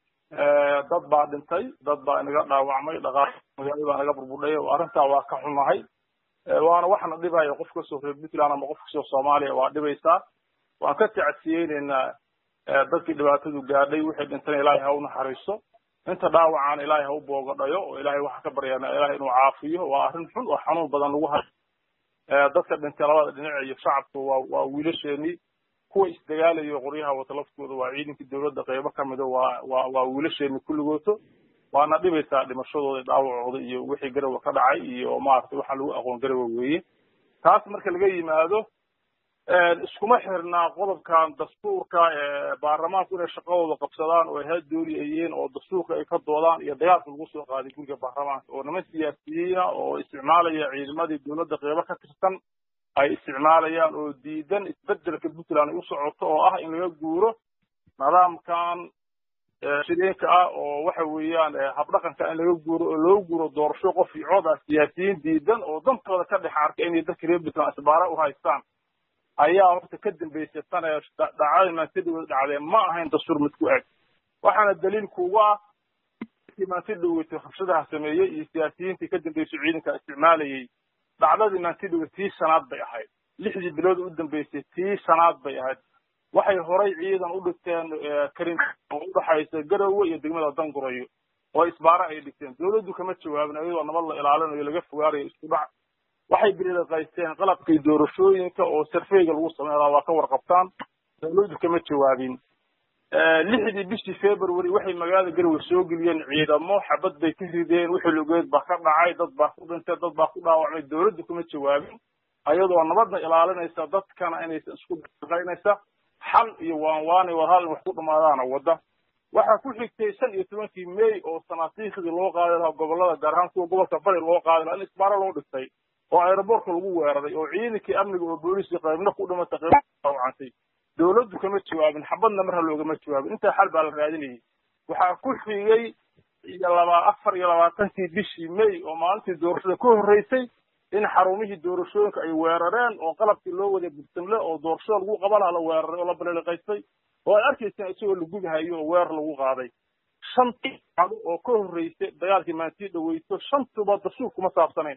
dad baa dhintay dad baa inaga dhaawacmay dhaqaale magaalada baa naga burbudhay arrintaa waa ka xunahay waana waxna dhibaya qof kasoo reer Puntland ama qof kasoo Soomaaliya waa dhibaysaa waan ka tacsiyeynaynaa dadkii dhibaatadu gaadhay wixii dhintay ilaahay ha u naxariiso inta dhaawacaan ilaahay ha u boogadhayo oo ilaahay waxa ka baryaana ilaahay inuu caafiyo waa arrin xun oo xanuun badan lagu hayo dadka dhintay labada dhinac iyo shacabku waa waa wiilasheenii kuwa isdagaalayo qoryaha wata laftooda waa ciidankii dowladda qaybo ka mida waa waa waa wiilasheenii kulligooto waana dhibaysaa dhimashadooda dhaawacooda iyo wixii garowa ka dhacay iyo maaragtay waxaa lagu aqoon garowa weeye taas marka laga yimaado iskuma xirnaa qodobkan dastuurka baarlamaanku inay shaqadooda qabsadaan oo hay dooli ay yihiin oo dastuurka ay ka doodaan iyo dagaalka lagu soo qaaday guriga baarlamaanka oo niman siyaasiyiina oo isticmaalaya ciidamadii dowladda qeybo ka tirsan ay isticmaalayaan oo diidan isbedelka puntland ay u socoto oo ah in laga guuro nidaamkan shireenka ah oo waxa weeyaan habdhaqanka in laga guuro oo loo guuro doorasho qof iyo cod ah siyaasiyiin diidan oo dantooda ka dhex arka inay dadka reer puntland isbaara u haystaan ayaa horta ka dambaysay tan ee dhacday maantidooda dhacdeen ma ahayn dastuur mid ku eg waxaana daliil kuugu ah maantidhoweyta rabshadaha sameeyey iyo siyaasiyiintii ka dambaysay ciidanka isticmaalayay dhacdadii maantidhowe tii sanaad bay ahayd lixdii bilood u dambaysay tii sanaad bay ahayd waxay horay ciidan u dhigteen karin oo u dhaxaysa garowe iyo degmada dangurayo oo isbaara ay dhigteen dowladdu kama jawaabin iyadoo nabad la ilaalinayo laga fogaanayo isku dhac waxay biliqaysteen qalabkii doorashooyinka oo sarfeyga lagu sameeyaa waa ka warqabtaan dowladdu kama jawaabin lixdii bishii february waxay magaalada garowe soo geliyeen ciidamo xabad bay ka rideen wixii lugeed baa ka dhacay dad baa ku dhintay dad baa ku dhaawacmay dowladdu kama jawaabin ayadoo nabadna ilaalinaysa dadkana inaysan isku dhaqaynaysa xal iyo waan waani war hal wax ku dhamaadaana wada waxaa ku xigtay shan iyo tobankii may oo sanaatiikhdii loo qaaday lahaa gobolada gaar ahaan kuwa gobolka bari loo qaaday lahaa in isbaaro loo dhigtay oo aeroboortka lagu weeraray oo ciidankii amniga oo booliiska qaybna ku dhimatay qayb dhaawacantay dowladdu kama jawaabin xabadna marha loogama jawaabin intaa xal baa la raadinayay waxaa ku xigay iyo laba afar iyo labaatankii bishii may oo maalintii doorashada ka horreysay in xarumihii doorashooyinka ay weerareen oo qalabkii loo wada bursamle oo doorashada lagu qabanaha la weeraray oo la baleliqaystay oo ay arkayseen isagoo la gudahayo oo weerar lagu qaaday shantii cado oo ka horreysay dagaalkii maantii dhaweyso shantuba dastuur kuma saabsanayn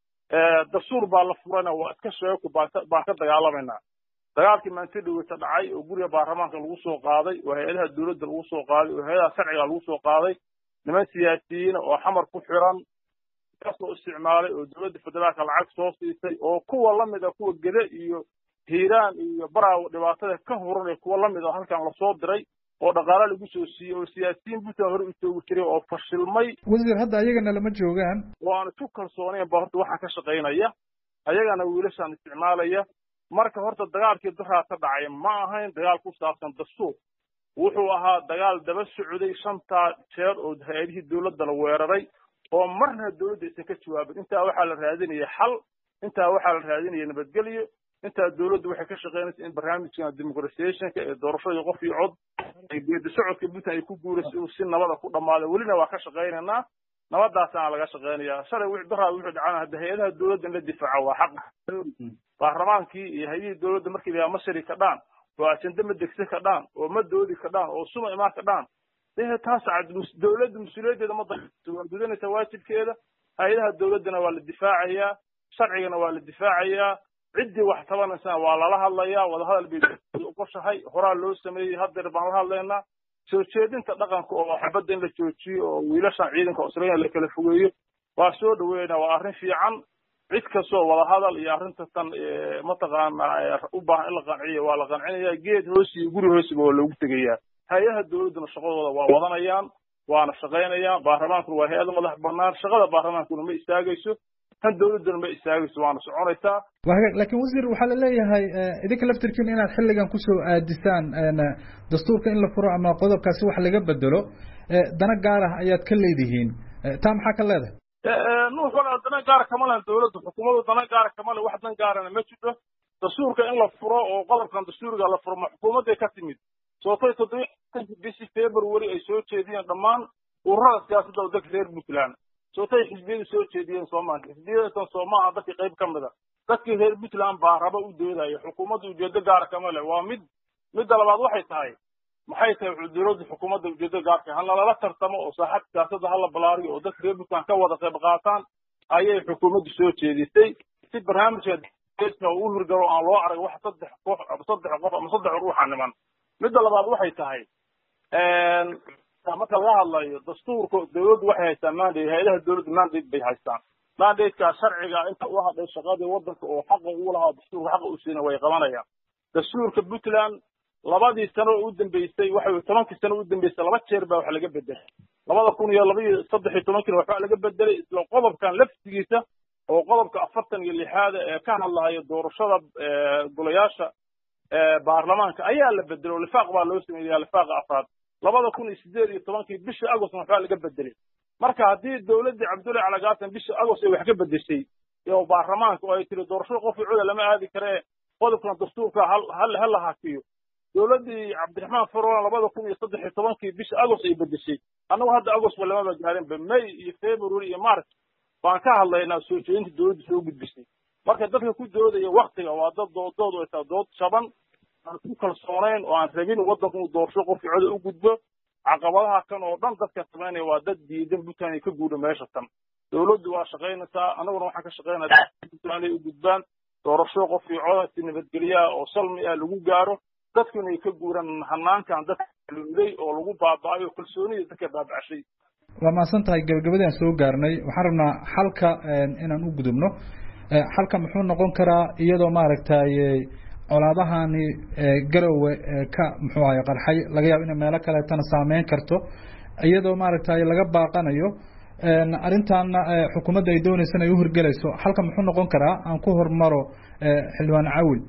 dastuur baa la furana waa iska sheeko baan ka dagaalamaynaa dagaalkii maantii dhaweysa dhacay oo guriga baarlamaanka lagu soo qaaday oo hay-adaha dowladda lagu soo qaaday oo hay-adaha sharciga lagu soo qaaday niman siyaasiyiina oo xamar ku xiran kasoo isticmaalay oo dowladda federaalka lacag soo siisay oo kuwa lamid a kuwa gede iyo hiiraan iyo baraawo dhibaatada ka huranay kuwa lamid a halkan lasoo diray oo dhaqaale lagu soo siiyey oo siyaasiyiin puntland hore u joogi jiray oo fashilmay wasiir hadda ayagana lama joogaan waana ku kalsoonayn ba horta waxaan ka shaqaynaya ayagana wiilashaan isticmaalaya marka horta dagaalkii duraa ka dhacay ma ahayn dagaal ku saabsan dastuur wuxuu ahaa dagaal daba socday shantaa jeer oo hay-adihii dowladda la weeraray oo marna dowladda aysan ka jawaabin intaa waxaa la raadinaya xal intaa waxaa la raadinaya nabadgelyo intaa dowladdu waxay ka shaqaynaysa in barnaamijkan demoqratizationka ee doorashada qof iyo cod ay geedi socodka puntland ay ku guurayso inuu si nabada ku dhamaado welina waa ka shaqaynaynaa nabadaasaana laga shaqaynayaa shalay wixii daraa wuxuu dhacana hadda hay-adaha dowladda in la difaaco waa xaq baarlamaankii iyo hay-adihii dowladda markii layaa mashari ka dhaan oo ajende ma degse ka dhaan oo ma doodi ka dhaan oo suma imaan ka dhaan dee taas dowladda mas-uuliyaddeeda ma dayso waa gudanaysa waajibkeeda hay-adaha dowladdana waa la difaacayaa sharcigana waa la difaacayaa ciddii wax tabanaysana waa lala hadlayaa wadahadal bay uqoshahay horaa loo sameeyey haddeer baan la hadlaynaa soo jeedinta dhaqanka oo xabadda in la joojiyo oo wiilashan ciidanka israel la kala fogeeyo waa soo dhaweynaa waa arrin fiican cid kastoo wadahadal iyo arrinta tan mataqaana u baahan in la qanciyo waa la qancinaya geed hoos iyo guri hoosiba waa loogu tegayaa hay-adaha dowladduna shaqadooda waa wadanayaan waana shaqaynayaan baarlamaankuna waa hay-ada madax banaan shaqada baarlamaankuna ma istaagayso tan dowladduna ma istaagayso waana soconaysaa laakiin wasiir waxaa la leeyahay idinka laftirkiin inaad xilligan kusoo aadisaan dastuurka in la furo ama qodobkaasi wax laga bedelo dana gaar ah ayaad ka leedihiin taa maxaa ka leedahay nuux wala dana gaara kama lehen dowladdu xukuumaddu dana gaara kama leh wax dan gaarana ma jiro dastuurka in la furo oo qodobkan dastuuriga la furo ma xukuumadday ka timid sootay toddoba bishii february ay soo jeediyeen dhammaan ururada siyaasadda oo dadka reer puntland sootay xisbiyadu soo jeediyeen soomaaliya xisbiyadatan soomaaha dadkii qayb ka mida dadkii reer puntland baa raba u doodaya xukuumadda ujeedo gaara kama leh waa mid midda labaad waxay tahay maxay tahay dowladda xukuumadda ujeedo gaarka ha nalala tartamo oo saaxad siyaasadda hala balaariyo oo dadka reer puntland ka wada qayb qaataan ayay xukuumaddu soo jeedisay si barnaamijka u hirgalo aan loo arag wax saddex koox ama saddex qof ama saddex ruuxa niman midda labaad waxay tahay marka laga hadlayo dastuurka dowladdu waxay haystaan mandate hay-adaha dowladda mandate bay haystaan mandatekaa sharciga inta u hadhay shaqadii waddanka oo xaqa ugu lahaa dastuurka xaqa u siina way qabanayaan dastuurka puntland labadii sano u dambeysay waxa tobankii sano u dambeysay laba jeer baa wax laga bedelay labada kun iyo laba iyo saddex iyo tobankii waxa laga bedelay isla qodobkan laftigiisa oo qodobka afartan iyo lixaad ee ka hadlayo doorashada golayaasha baarlamaanka ayaa la bedelo lifaaq baa loo sameeyay lifaaqa afraad labada kun iyo siddeed iyo tobankii bishii agost waxa laga bedelay marka haddii dawladda cabdullaahi cali gaatan bishii agost ay wax ka bedeshay iyo baarlamaanka oo ay tiri doorashada qof cod lama aadi kare qodobkan dastuurka hal hal hal hakiyo dawladdii cabdiraxmaan faroon labada kun iyo saddex iyo tobankii bishii agost ay bedeshay annagu hadda agost walama gaarin ba may iyo february iyo march baan ka hadlaynaa soo jeedinta dawladda soo gudbisay marka dadka ku doodaya waqtiga waa dad doodoodu ay tahay dood shaban aan ku kalsoonayn oo aan rabin waddanku uu doorasho qof cod u gudbo caqabadaha kan oo dhan dadka sameynaya waa dad diidan buntland ka guuro meesha tan dawladdu waa shaqaynaysaa annaguna waxaan ka shaqaynayaa buntland ay u gudbaan doorasho qof cod si nabadgelya oo salmi ah lagu gaaro dadkuna ay ka guuraan hanaankan dadka luuday oo lagu baabaayo kalsoonida dadka baabacashay waa maasan tahay gabagabadii aan soo gaarnay waxaan rabnaa xalka inaan u gudubno xalka muxuu noqon karaa iyadoo maaragtay colaadahani garowe ka muxuu ahay qarxay laga yaabo in meelo kaleetana saameyn karto iyadoo maaragtay laga baaqanayo arrintan xukuumadda ay doonaysan ay u hirgelayso xalka muxuu noqon karaa aan ku hormaro xildhibaan Caawil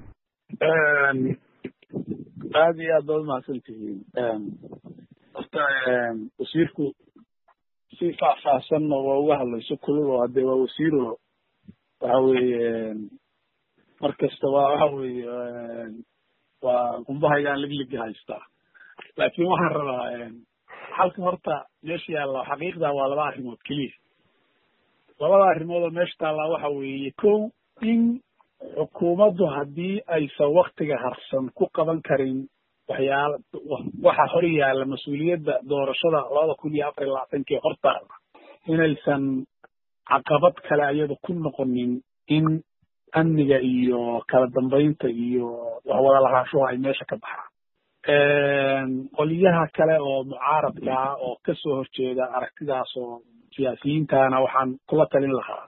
aad iyo aad baad mahadsantihiin horta wasiirku si faahfaahsanna waa uga hadlayso kulul oo haddee waa wasiiro waxa weeye mar kasta waa waxa weeye waa qumbahaygaan ligliga haystaa laakiin waxaan rabaa halka horta meesha yaalla xaqiiqda waa laba arrimood keliya labada arrimood oo meesha taallaa waxa weeye kow in xukuumaddu haddii aysan waktiga harsan ku qaban karin waxyaala waxa hor yaalla mas-uuliyadda doorashada labada kun iyo afar iyo labaatankii hortaada inaysan caqabad kale ayada ku noqonin in amniga iyo kala dambeynta iyo waxwada lahaanshuhu ay meesha ka baxaan qoliyaha kale oo mucaaradka ah oo kasoo horjeeda aragtidaas oo siyaasiyiintana waxaan kula talin lahaa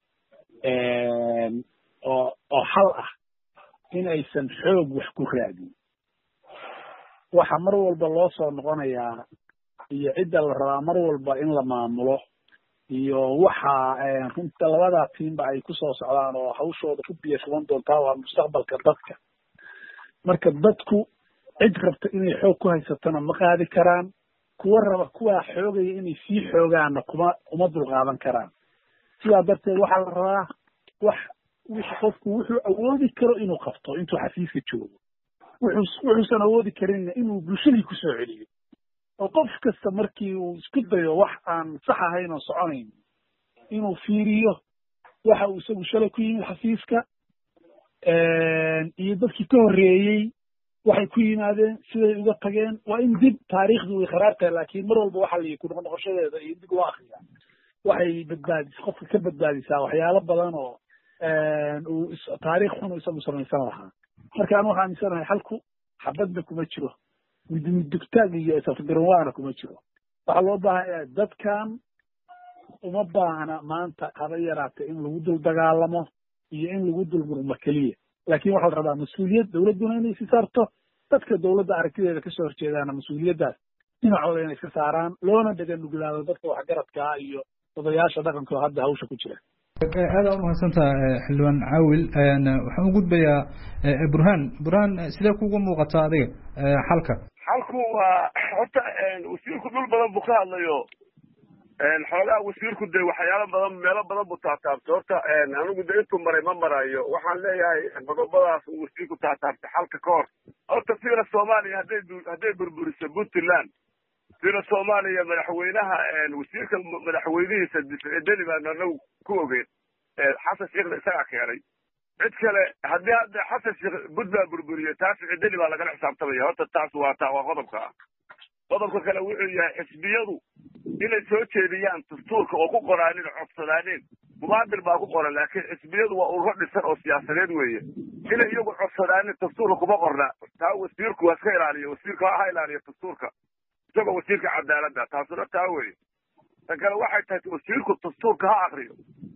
oo oo xal ah in aysan xoog wax ku raadin waxa mar walba loo soo noqonayaa iyo cidda la rabaa mar walba in la maamulo iyo waxa runta labada tiimba ay ku soo socdaan oo hawshooda ku biyeeshan doontaa waa mustaqbalka dadka marka dadku cid rabta inay xoog ku haysatana ma qaadi karaan kuwa raba kuwa xoogaya inay sii xoogaana kuma uma dulqaadan karaan sidaa darteed waxaa la rabaa wax wixii qofku wuxuu awoodi karo inuu qabto intuu xafiiska joogo wuxuu wuxuusan awoodi karinna inuu bulshadii ku soo celiyo oo qof kasta markii uu isku dayo wax aan sax ahayn oo soconayn inuu fiiriyo waxa uu isagu shalay ku yimid xafiiska iyo dadkii ka horreeyey waxay ku yimaadeen siday uga tageen waa in dib taariikhdu way kharaar tahay laakiin mar walba waxa la ku noqnoqoshadeeda iyo dib loo akriya waxay badbaadis qofka ka badbaadisaa waxyaalo badan oo uu taariikh xun isagu samaysan lahaa marka anu waxaan aaminsanahay halku xabadna kuma jiro midmidugtaag iyo isafgaranwaana kuma jiro waxaa loo baahan yahay dadkan uma baahna maanta haba yaraatee in lagu dul dagaalamo iyo in lagu dul murmo keliya laakiin waxaa la rabaa mas-uuliyad dawladduna inay si saarto dadka dawladda aragtideeda kasoo horjeedaana mas-uuliyaddaas dhinacooda inay iska saaraan loona dhega nuglaado dadka waxgaradkaa iyo odayaasha dhaqanka oo hadda hawsha ku jira aad aa umahadsantaha xildhibaan Caawil waxaan u gudbayaa burhaan burhaan sidee kugu muuqataa adiga xalka xalku waa horta wasiirku dhul badan buu ka hadlayo xoogaa wasiirku de waxyaalo badan meelo badan buu taataabtay horta anigu de intuu maray ma marayo waxaan leeyahay qodobadaas uu wasiirku taataabtay xalka ka hor horta fiira soomaaliya hadday hadday burburiso puntland fiira soomaaliya madaxweynaha wasiirka madaxweynihiisa difcidani baan anagu ku ogeyn xasan sheekhna isagaa keenay cid kale haddii hadda xasan sheekh puntland burburiyo taas cidani baa lagala xisaabtamaya horta taas waa taa waa qodobka ah qodobka kale wuxuu yahay xisbiyadu inay soo jeediyaan dastuurka oo ku qoraanin codsadaaneen mubaadil baa ku qoran laakiin xisbiyadu waa ururo dhisan oo siyaasadeed weeye inay iyagu codsadaanin dastuurka kuma qorna taa wasiirku waa iska ilaaliyo wasiirka ha ilaaliyo dastuurka isagoo wasiirka cadaaladda taasuna taa weeye tan kale waxay tahay wasiirku dastuurka ha akriyo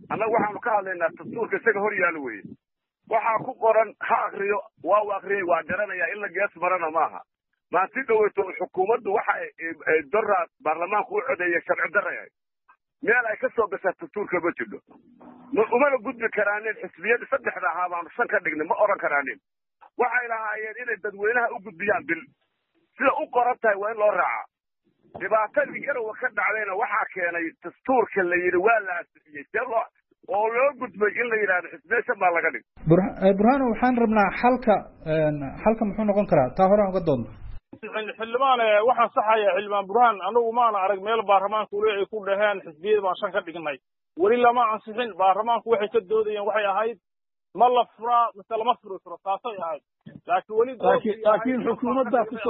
annaga waxaanu ka hadlaynaa dastuurka isaga hor yaalo weye waxaa ku qoran ha akriyo waa u akriyay waa garanaya in la gees marana maaha maanti dhaweyto xukuumaddu waxa dora baarlamaanku u codeeyay sharci daraya meel ay ka soo gashaa dastuurka ma jirto ma umana gudbi karaanin xisbiyada saddexda ahaa baanu shan ka dhignay ma oran karaanin waxay lahaayeen inay dadweynaha u gudbiyaan bil sida u qoran tahay waa in loo raacaa dhibaatadii garowa ka dhacdayna waxaa keenay dastuurka la yidhi waa la asixiyey see loo oo loo gudbay in la yidhahdo xisbeeshan baa laga dhig burhano waxaan rabnaa xalka xalka muxuu noqon karaa taa hore aan uga doonno xildhibaan waxaan saxaya xildhibaan burhaan anagu maana arag meel baarlamaanku ule ay ku dhaheen xisbiyada baan shan ka dhignay weli lama ansixin baarlamaanku waxay ka doodayeen waxay ahayd ma la furaa mise lama furi karo taasay ahayd laakiin weli laakiin xukuumaddaa kusoo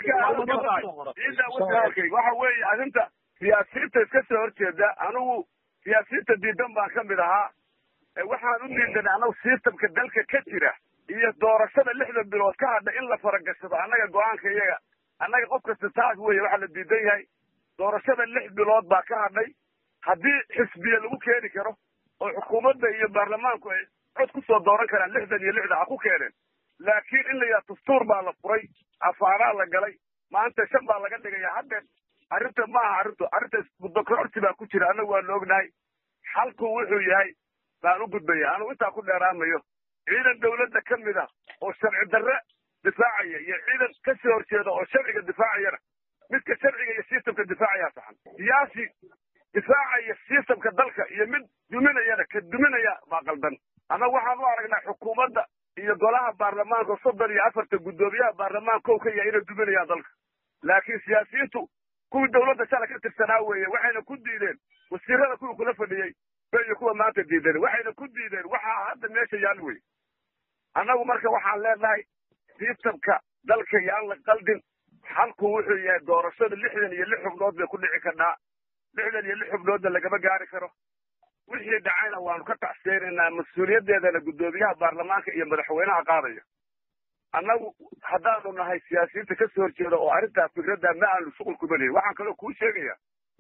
waxa weeye arrinta siyaasiyiinta iska soo horjeeda anigu siyaasiyiinta diidan baan ka mid ahaa waxaan u diidanay anagu sistamka dalka ka jira iyo doorashada lixdan bilood ka hadha in la faragashado annaga go-aanka iyaga annaga qof kasta taas weye waxaa la diidan yahay doorashada lix bilood baa ka hadhay haddii xisbiya lagu keeni karo oo xukuumadda iyo baarlamaanku ay cod kusoo dooran karaan lixdan iyo lixdan ha ku keeneen laakiin in la yidhaha dastuur baa la furay afaaraa la galay maanta shan baa laga dhigaya haddeen arrinta maaha arrintu arrinta muddokororsi baa ku jira annagu waanu ognahay xalku wuxuu yahay baan u gudbaya anugu intaa ku dheeraamayo ciidan dawladda ka mid ah oo sharci darre difaacaya iyo ciidan ka soo horjeeda oo sharciga difaacayana midka sharciga iyo sistamka difaacayaa saxan siyaasi difaacaya sistamka dalka iyo mid duminayana ka duminaya baa qaldan annaga waxaan u aragnaa xukuumadda iyo golaha baarlamaanka soddon iyo afarta guddoomiyaha baarlamaanka o ka yahay inay duminayaan dalka laakiin siyaasiyiintu kuwii dawladda shala ka tirsanaa weeye waxayna ku diideen wasiirada kuwii kula fadhiyey iyo kuwa maanta diideen waxayna ku diideen waxaa hadda meesha yaal wey annagu marka waxaan leenahay sistamka dalka iyo aan la qaldin xalku wuxuu yahay doorashada lixdan iyo lix xubnood bay ku dhici karnaa lixdan iyo lix xubnoodna lagama gaari karo wixii dhacayna waanu ka tacseenaynaa mas-uuliyaddeedana guddoomiyaha baarlamaanka iyo madaxweynaha qaadaya annagu haddaanu nahay siyaasiyiinta ka soo horjeeda oo arrintaa fikradda ma aanu shuqul kuma lehin waxaan kaloo kuu sheegaya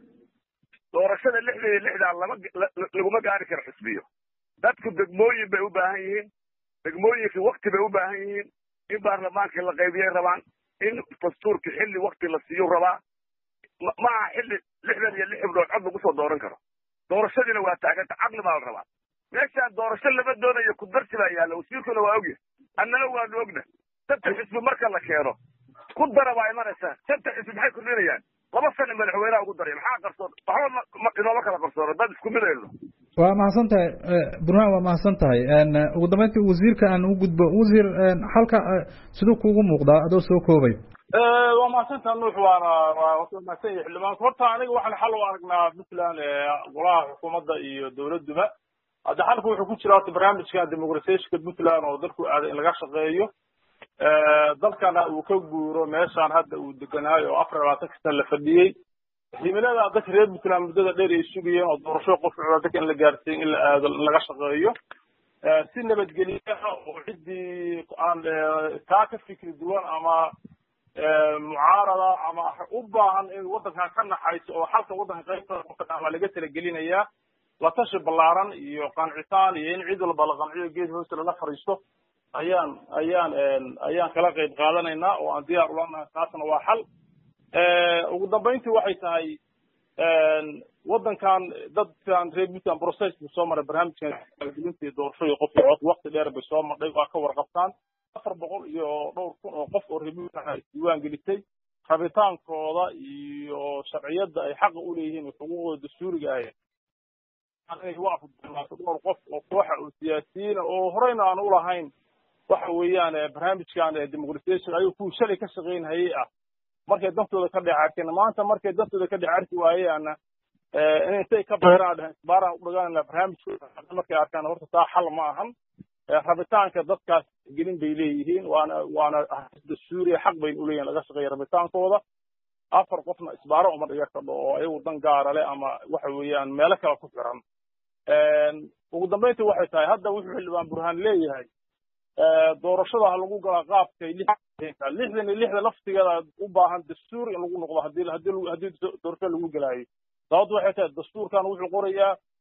doorashada lixdan iyo lixdan lama laguma gaari karo xisbiyo dadku degmooyin bay u baahan yihiin degmooyinka wakti bay u baahan yihiin in baarlamaankii la qaybiyay rabaan in dastuurka xilli wakti la siiyo rabaa maaha xilli lixdan iyo lix xubnood cod lagu soo dooran karo doorashadiina waa taaganta caqli baa la rabaa meeshaan doorasho lama doonayo kudarsi baa yaalla wasiirkuna waa ogya annana waanu ogna santa xisbi marka la keeno ku dara baa imanaysaa santa xisbi maxay kordhinayaan laba sana madaxweynaha ugu daray maxaa qarsoon waxba inooma kala qarsoono dad isku mid ayno waa mahadsan tahay burhaan waa mahadsan tahay ugu dambeyntii wasiirka aan u gudbo wasiir halka siduu kuugu muuqdaa adoo soo koobay waa mahadsantaha nuux waana waa mahadsan yahay xildhibaanku horta aniga waxaan xal u aragnaa puntland golaha xukuumadda iyo dawladduba hadda xalku wuxuu ku jira horta barnaamijkan demoqratiyaashka puntland oo dalku aaday in laga shaqeeyo dalkana uu ka guuro meeshaan hadda uu deganaayo oo afar iyo labaatanka sana la fadhiyey himilada dadka reer puntland muddada dheer ay sugayeen oo doorasho qof dadka in la gaarsiin in la aado laga shaqeeyo si nabadgelyaha oo ciddii aan taa ka fikri duwan ama mucaarada ama u baahan in waddankan ka naxayso oo xalka waddanka qaybta ama laga talagelinayaa la tashi ballaaran iyo qancitaan iyo in cid walba la qanciyo geed hoosta lala fariisto ayaan ayaan ayaan kala qayb qaadanaynaa oo aan diyaar ula nahay taasna waa xal ugu dambayntii waxay tahay waddankan dadkan reer puntland process buu soo maray barnaamijkan gelinta iyo doorashada qof iyo cod waqti dheer bay soo marday waa ka warqabtaan afar boqol iyo dhowr kun oo qof oo reer puntland ay diiwaan gelitay rabitaankooda iyo sharciyadda ay xaqa u leeyihiin xuquuqdooda dastuuriga ah inay waafaqdo dhowr qof oo kooxa oo siyaasiyiin oo horeyna aan u lahayn waxa weeyaan barnaamijkan demoqratiyaasha ayuu ku shalay ka shaqeynayay ah markay dantooda ka dheecarkeen maanta markay dantooda ka dheecarki waayaana intay ka bayraan dhahan isbaaraan u dhagaanayna barnaamijkooda markay arkaan horta taa xal ma ahan rabitaanka dadkaas gelin bay leeyihiin waana waana dastuuriya xaq bayna u leeyihin laga shaqeeya rabitaankooda afar qofna isbaaro uma dhiga kadho oo ayagu dan gaara leh ama waxa weeyaan meelo kale ku xiran ugu dambayntii waxay tahay hadda wuxuu xildhibaan burhaan leeyahay doorashada ha lagu galaa qaabkay lixdan iyo lixda laftigeeda u baahan dastuur in lagu noqdo hadii hadii hadii doorasho lagu galaayo sababtu waxay tahay dastuurkan wuxuu qorayaa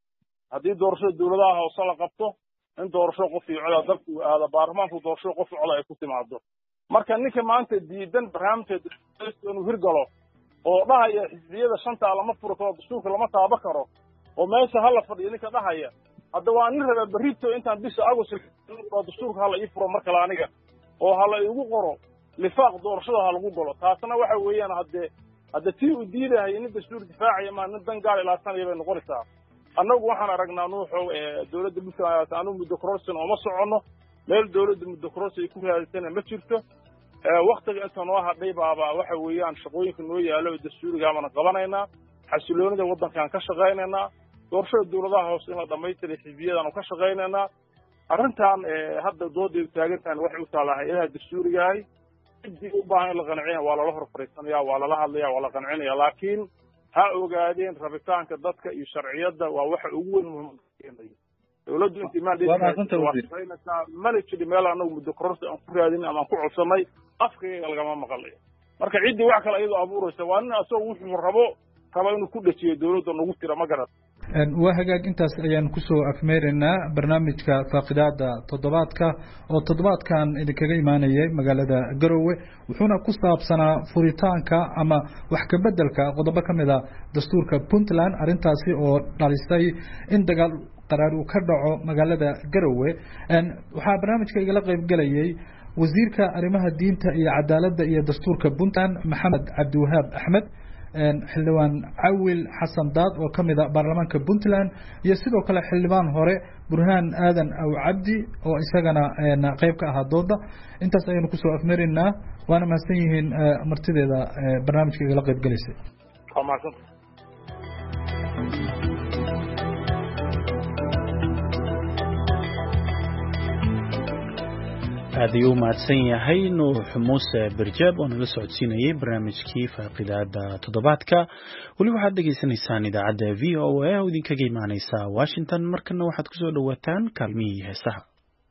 haddii doorashada dowladaha hoose la qabto in doorasho qof iyo cod dalku uu aado baarlamaanku doorasho qof cod ay ku timaado marka ninka maanta diidan barnaamijka inuu hirgalo oo dhahaya xisbiyada shanta lama furo karo dastuurka lama taaba karo oo meesha hala fadhiyo ninka dhahaya hadda waa nin raba berrito intaan bisha agost dastuurka hala ii furo mar kale aniga oo hala igu qoro lifaaq doorashada ha lagu galo taasna waxa weeyaan hadde hadda tii uu diidahay in dastuur difaacaya ma nin dan gaar ilaasanaya bay noqonaysaa annagu waxaan aragnaa nuuxo dowladda Puntland aanu muddo kororsan oo ma socono meel dowladda muddo kororsan ay ku raadisana ma jirto waqtiga inta noo hadhay baaba waxa weeyaan shaqooyinka noo yaalo dastuuriga ama qabanaynaa xasiloonida wadankan ka shaqaynaynaa doorashada dowladaha hoose in la dhamaystiray xisbiyadan ka shaqaynaynaa arrintan hadda doodeedu taagantaan waxay u taalahay ilaha dastuuriga yahay cidii u baahan in la qancinayo waa lala horfariisanayaa waa lala hadlayaa waa la qancinayaa laakiin ha ogaadeen rabitaanka dadka iyo sharciyada waa waxa ugu weyn muhiimka dowladdu intii maandheeynaysaa mala jiri meel anagu muddo kororsi aan ku raadin ama aan ku codsanay afkayga lagama maqlayo marka ciddii wax kale iyadoo abuuraysa waa nin asagoo wuxuu rabo raba inuu ku dhajiyo dowladda nagu tira ma garat waa hagaag intaas ayaan kusoo afmeeraynaa barnaamijka faaqidaada toddobaadka oo toddobaadkan idinkaga imaanayay magaalada Garowe wuxuuna ku saabsanaa furitaanka ama wax ka bedelka qodobo ka mid ah dastuurka Puntland arintaasi oo dhalisay in dagaal qaraar uu ka dhaco magaalada Garowe waxaa barnaamijka igala qayb galayay wasiirka arrimaha diinta iyo cadaaladda iyo dastuurka Puntland Maxamed Cabdiwahaab Axmed xildhibaan Cawil Xasan Daad oo kamid ah baarlamaanka Puntland iyo sidoo kale xildhibaan hore Burhaan Aadan Aw Cabdi oo isagana qayb ka ah dooda intaas ayaynu ku soo afmeerinaa waana mahadsan yihiin martideeda barnaamijka igala qayb galaysay aad ayuu mahadsan yahay nuux muuse barjaab oo nala socodsiinayay barnaamijkii faaqidaada toddobaadka weli waxaad dhegaysanaysaan idaacadda v o a oo idinkaga imaaneysa Washington markana waxaad ku soo dhawaataan kaalmihii heesaha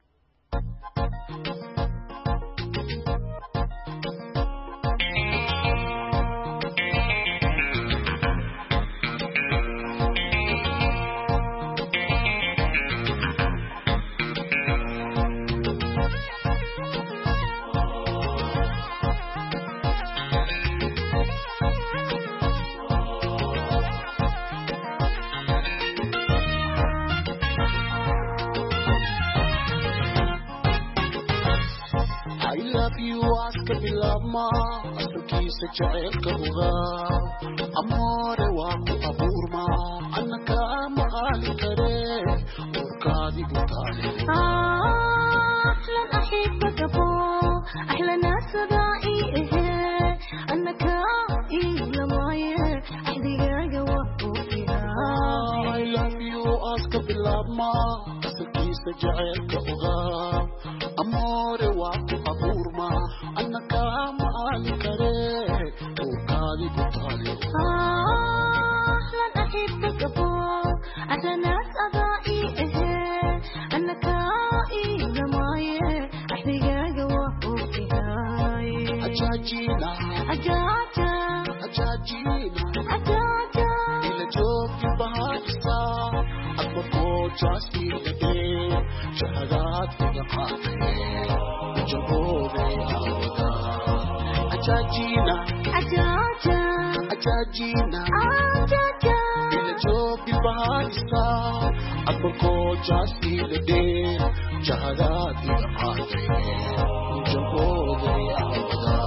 جعلك أغا أمور واقو أبورما أنك مغالي كريه وركادي بطالي أحلى أحبك أبو أحلى ناس دائيه أنك إيه معي أحدي جوا فيها I love you أسك باللما أسكي سجعلك أغا أمور واقو أبورما أنك مغالي كريه أحلى أحبك أبو أحلى ناس أضائي إيه أنك إيه معي أحدي جوا فيها أجاجينا أجاجا أجاجينا أجاجا إلى جوك بهاجسا أكبر جاسي لدي شهادات ويقاتي وجبوبي أودا أجاجينا أجاجا أجاجينا أجاجا إلى جوك بهاجسا أكبر جاسي لدي شهادات ويقاتي وجبوبي أودا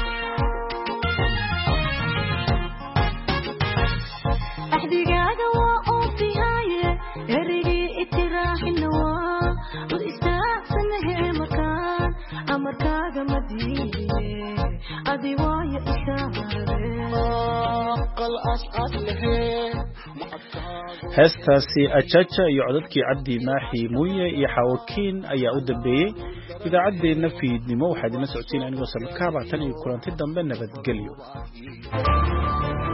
أحدي قاعدة heestaasi ajaja iyo codadkii cabdi maaxi muuye iyo xawakiin ayaa u dambeeyey idaacaddeenna fiidnimo waxaa idinla socodsiinaya anigoo samakaaba tan iyo kulanti dambe nabadgelyo